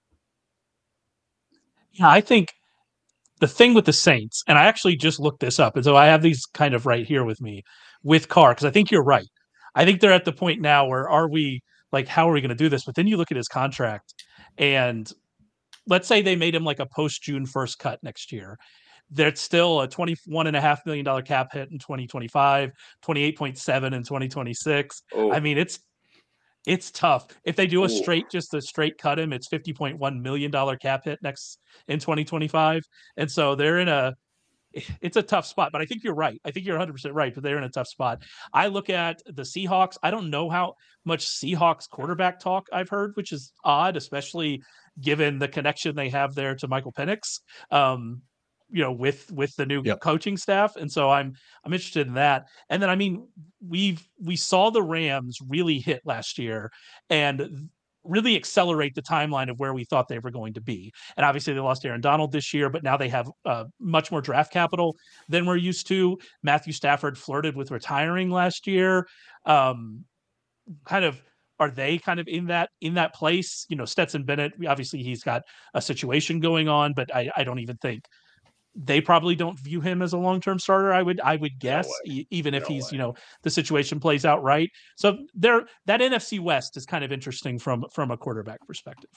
Yeah, I think the thing with the Saints, and I actually just looked this up, and so I have these kind of right here with me with Carr, because I think you're right. I think they're at the point now where are we like, how are we going to do this? But then you look at his contract, and let's say they made him like a post June first cut next year. There's still a twenty-one and a half million dollar cap hit in twenty twenty-five, twenty-eight point seven in twenty twenty-six. Oh. I mean, it's It's tough. If they do a Ooh. straight, just a straight cut him, it's fifty point one million dollars cap hit next in twenty twenty-five. And so they're in a, it's a tough spot, but I think you're right. I think you're one hundred percent right, but they're in a tough spot. I look at the Seahawks. I don't know how much Seahawks quarterback talk I've heard, which is odd, especially given the connection they have there to Michael Penix. Um, you know, with with the new Yep. coaching staff. And so I'm I'm interested in that. And then I mean, we've we saw the Rams really hit last year and really accelerate the timeline of where we thought they were going to be. And obviously they lost Aaron Donald this year, but now they have uh, much more draft capital than we're used to. Matthew Stafford flirted with retiring last year. Um, kind of are they kind of in that in that place? You know, Stetson Bennett, obviously he's got a situation going on, but I, I don't even think they probably don't view him as a long-term starter. I would, I would guess, way. e- even if No he's, way. you know, the situation plays out right. So there, that N F C West is kind of interesting from from a quarterback perspective.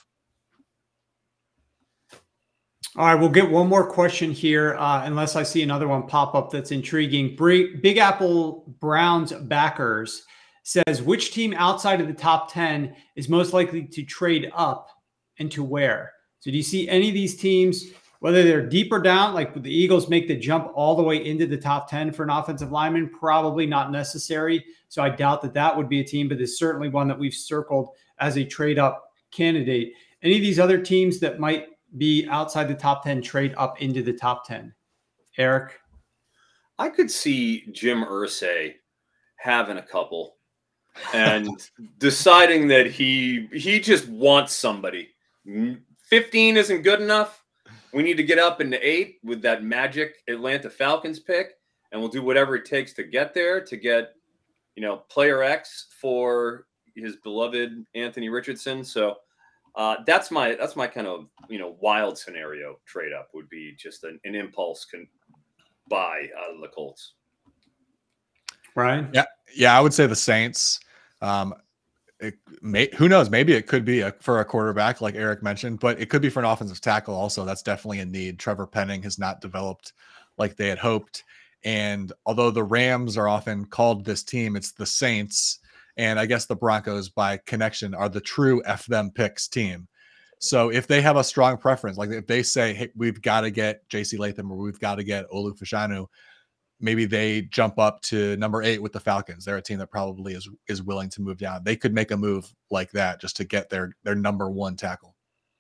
All right, we'll get one more question here, uh, unless I see another one pop up that's intriguing. Bre- Big Apple Browns backers says, which team outside of the top ten is most likely to trade up and to where? So do you see any of these teams, whether they're deeper down, like the Eagles make the jump all the way into the top ten for an offensive lineman? Probably not necessary. So I doubt that that would be a team, but it's certainly one that we've circled as a trade up candidate. Any of these other teams that might be outside the top ten trade up into the top ten? Eric? I could see Jim Irsay having a couple and deciding that he he just wants somebody. fifteen isn't good enough. We need to get up into eight with that magic Atlanta Falcons pick, and we'll do whatever it takes to get there, to get, you know, player X for his beloved Anthony Richardson. So uh, that's my that's my kind of, you know, wild scenario trade up would be just an, an impulse can buy out of the Colts. Ryan? Yeah, yeah, I would say the Saints. Um, it may, who knows? Maybe it could be a, for a quarterback, like Eric mentioned, but it could be for an offensive tackle also. That's definitely a need. Trevor Penning has not developed like they had hoped. And although the Rams are often called this team, it's the Saints. And I guess the Broncos, by connection, are the true F them picks team. So if they have a strong preference, like if they say, hey, we've got to get J C Latham or we've got to get Olu Fashanu, maybe they jump up to number eight with the Falcons. They're a team that probably is is willing to move down. They could make a move like that just to get their their number one tackle.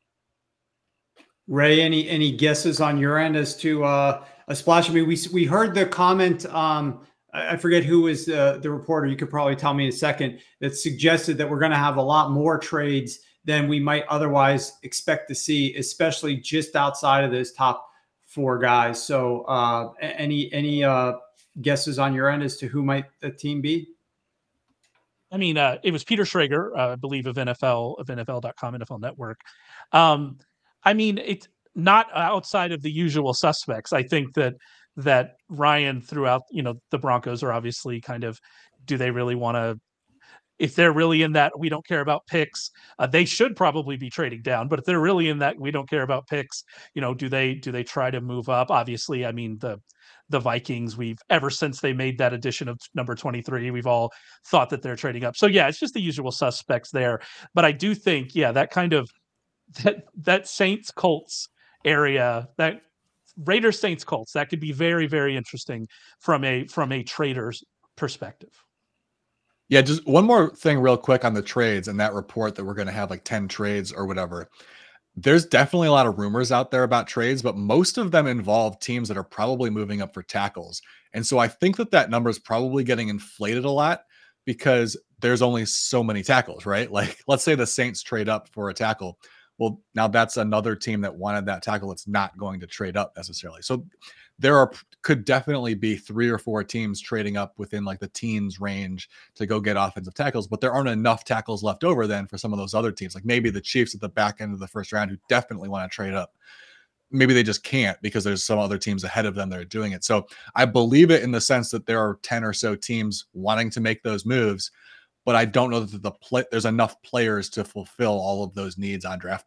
Ray, any any guesses on your end as to uh, a splash? I mean, we we heard the comment. Um, I, I forget who was uh, the reporter. You could probably tell me in a second, that suggested that we're going to have a lot more trades than we might otherwise expect to see, especially just outside of those top four guys. So uh, any any uh, guesses on your end as to who might the team be? I mean, uh, it was Peter Schrager, uh, I believe, of N F L, of N F L dot com, N F L Network. Um, I mean, it's not outside of the usual suspects. I think that that Ryan throughout, you know, the Broncos are obviously kind of, do they really want to, if they're really in that we don't care about picks, uh, they should probably be trading down. But if they're really in that we don't care about picks, you know, do they do they try to move up? Obviously, I mean the the Vikings, we've ever since they made that addition of number twenty-three, we've all thought that they're trading up. So yeah, it's just the usual suspects there. But I do think, yeah, that kind of that that Saints Colts area, that Raiders Saints Colts, that could be very, very interesting from a from a trader's perspective. Yeah, just one more thing real quick on the trades and that report that we're going to have like ten trades or whatever. There's definitely a lot of rumors out there about trades, but most of them involve teams that are probably moving up for tackles. And so I think that that number is probably getting inflated a lot because there's only so many tackles, right? Like, let's say the Saints trade up for a tackle. Well, now that's another team that wanted that tackle that's not going to trade up necessarily. So there are could definitely be three or four teams trading up within like the teens range to go get offensive tackles, but there aren't enough tackles left over then for some of those other teams, like maybe the Chiefs at the back end of the first round who definitely want to trade up. Maybe they just can't because there's some other teams ahead of them that are doing it. So I believe it in the sense that there are ten or so teams wanting to make those moves, but I don't know that the play, there's enough players to fulfill all of those needs on draft day.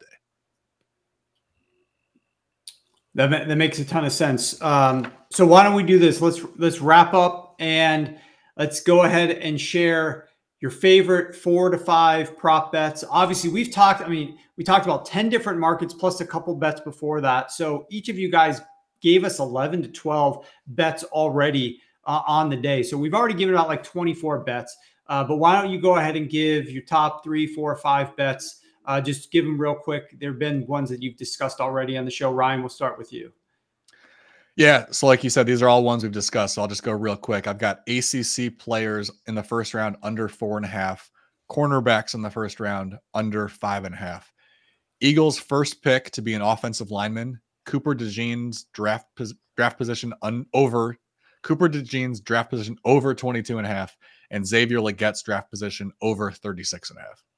That, that makes a ton of sense. Um, so why don't we do this? Let's let's wrap up and let's go ahead and share your favorite four to five prop bets. Obviously, we've talked, I mean, we talked about ten different markets plus a couple bets before that. So each of you guys gave us eleven to twelve bets already uh, on the day. So we've already given out like twenty-four bets. Uh, but why don't you go ahead and give your top three, four, five bets? Uh, just give them real quick. There have been ones that you've discussed already on the show. Ryan, we'll start with you. Yeah. So like you said, these are all ones we've discussed. So I'll just go real quick. I've got A C C players in the first round under four and a half, cornerbacks in the first round under five and a half. Eagles first pick to be an offensive lineman, Cooper DeJean's draft, pos- draft position un- over Cooper DeJean's draft position over twenty-two and a half, and Xavier Legette's draft position over thirty-six and a half.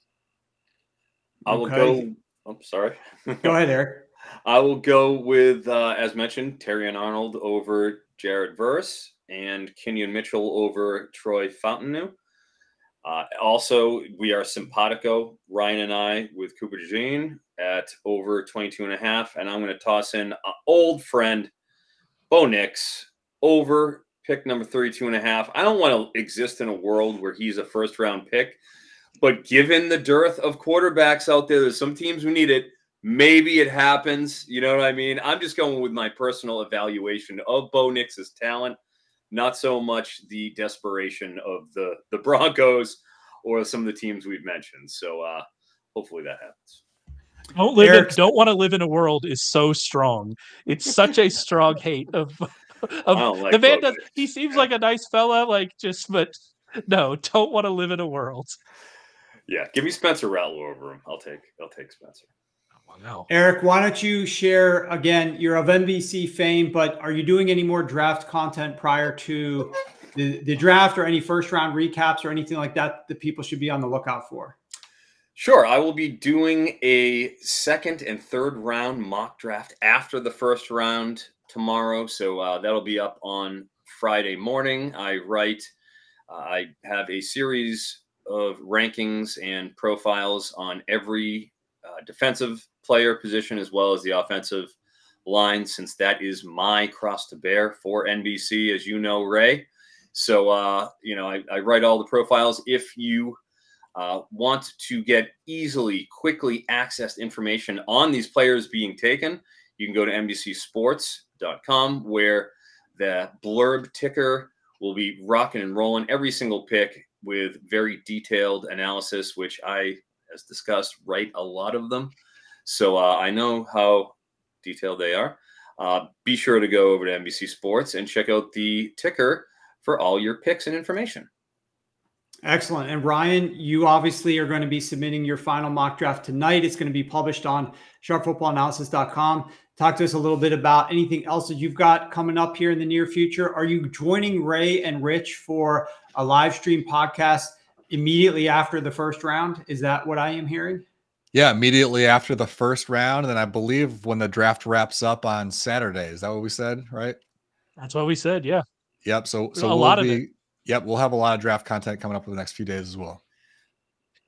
I will Okay. go. I'm sorry. Go ahead, Eric. I will go with, uh, as mentioned, Terrion Arnold over Jared Verse and Kenyon Mitchell over Troy Fountainu. Uh, also, we are simpatico, Ryan and I, with Cooper DeJean at over twenty-two and a half. And I'm going to toss in uh, old friend Bo Nix over pick number thirty-two and a half. I don't want to exist in a world where he's a first round pick. But given the dearth of quarterbacks out there, there's some teams who need it. Maybe it happens. You know what I mean? I'm just going with my personal evaluation of Bo Nix's talent, not so much the desperation of the, the Broncos or some of the teams we've mentioned. So uh, hopefully that happens. Don't live in, Eric- don't want to live in a world is so strong. It's such a strong hate of, of I don't like the man. Bo Does Nix. he seems like a nice fella, like just but no, don't want to live in a world. Yeah, give me Spencer Rattler over him. I'll take I'll take Spencer. Wow. Eric, why don't you share again? You're of N B C fame, but are you doing any more draft content prior to the, the draft or any first round recaps or anything like that that people should be on the lookout for? Sure, I will be doing a second and third round mock draft after the first round tomorrow. So uh, that'll be up on Friday morning. I write, uh, I have a series of rankings and profiles on every uh, defensive player position as well as the offensive line, since that is my cross to bear for N B C, as you know, Ray. So, uh, you know, I, I write all the profiles. If you uh, want to get easily, quickly accessed information on these players being taken, you can go to N B C sports dot com, where the blurb ticker will be rocking and rolling every single pick with very detailed analysis, which I, as discussed, write a lot of them. So uh, I know how detailed they are. Uh, be sure to go over to N B C Sports and check out the ticker for all your picks and information. Excellent. And Ryan, you obviously are going to be submitting your final mock draft tonight. It's going to be published on sharp football analysis dot com. Talk to us a little bit about anything else that you've got coming up here in the near future. Are you joining Ray and Rich for a live stream podcast immediately after the first round? Is that what I am hearing? Yeah, immediately after the first round. And then I believe when the draft wraps up on Saturday. Is that what we said? Right? That's what we said. Yeah. Yep. So, so A we'll lot of be, it. Yep. We'll have a lot of draft content coming up in the next few days as well.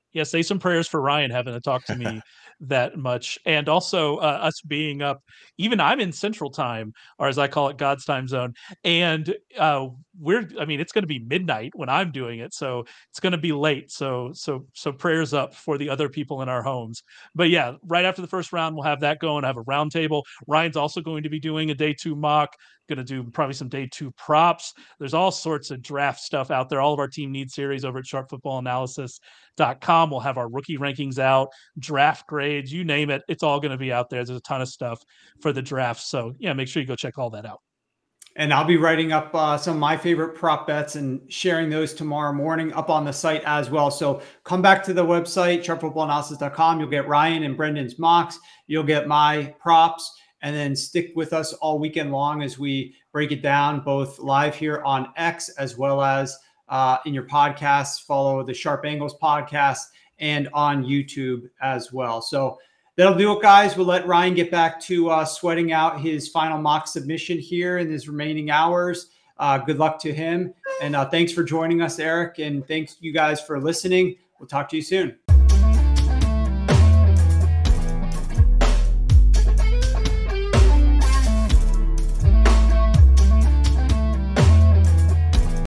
Yeah, say some prayers for Ryan having to talk to me that much. And also uh, us being up, even I'm in Central Time, or as I call it, God's time zone. And uh, we're, I mean, it's going to be midnight when I'm doing it. So it's going to be late. So, so, so prayers up for the other people in our homes. But yeah, right after the first round, we'll have that going. I have a round table. Ryan's also going to be doing a day two mock, going to do probably some day two props. There's all sorts of draft stuff out there. All of our team needs series over at sharp football analysis dot com. We'll have our rookie rankings out, draft grades, you name it. It's all going to be out there. There's a ton of stuff for the draft. So yeah, make sure you go check all that out. And I'll be writing up uh, some of my favorite prop bets and sharing those tomorrow morning up on the site as well. So come back to the website, sharp football analysis dot com. You'll get Ryan and Brendan's mocks. You'll get my props. And then stick with us all weekend long as we break it down, both live here on X as well as uh, in your podcasts. Follow the Sharp Angles podcast and on YouTube as well. So that'll do it, guys. We'll let Ryan get back to uh, sweating out his final mock submission here in his remaining hours. Uh, good luck to him. And uh, thanks for joining us, Eric. And thanks you guys for listening. We'll talk to you soon.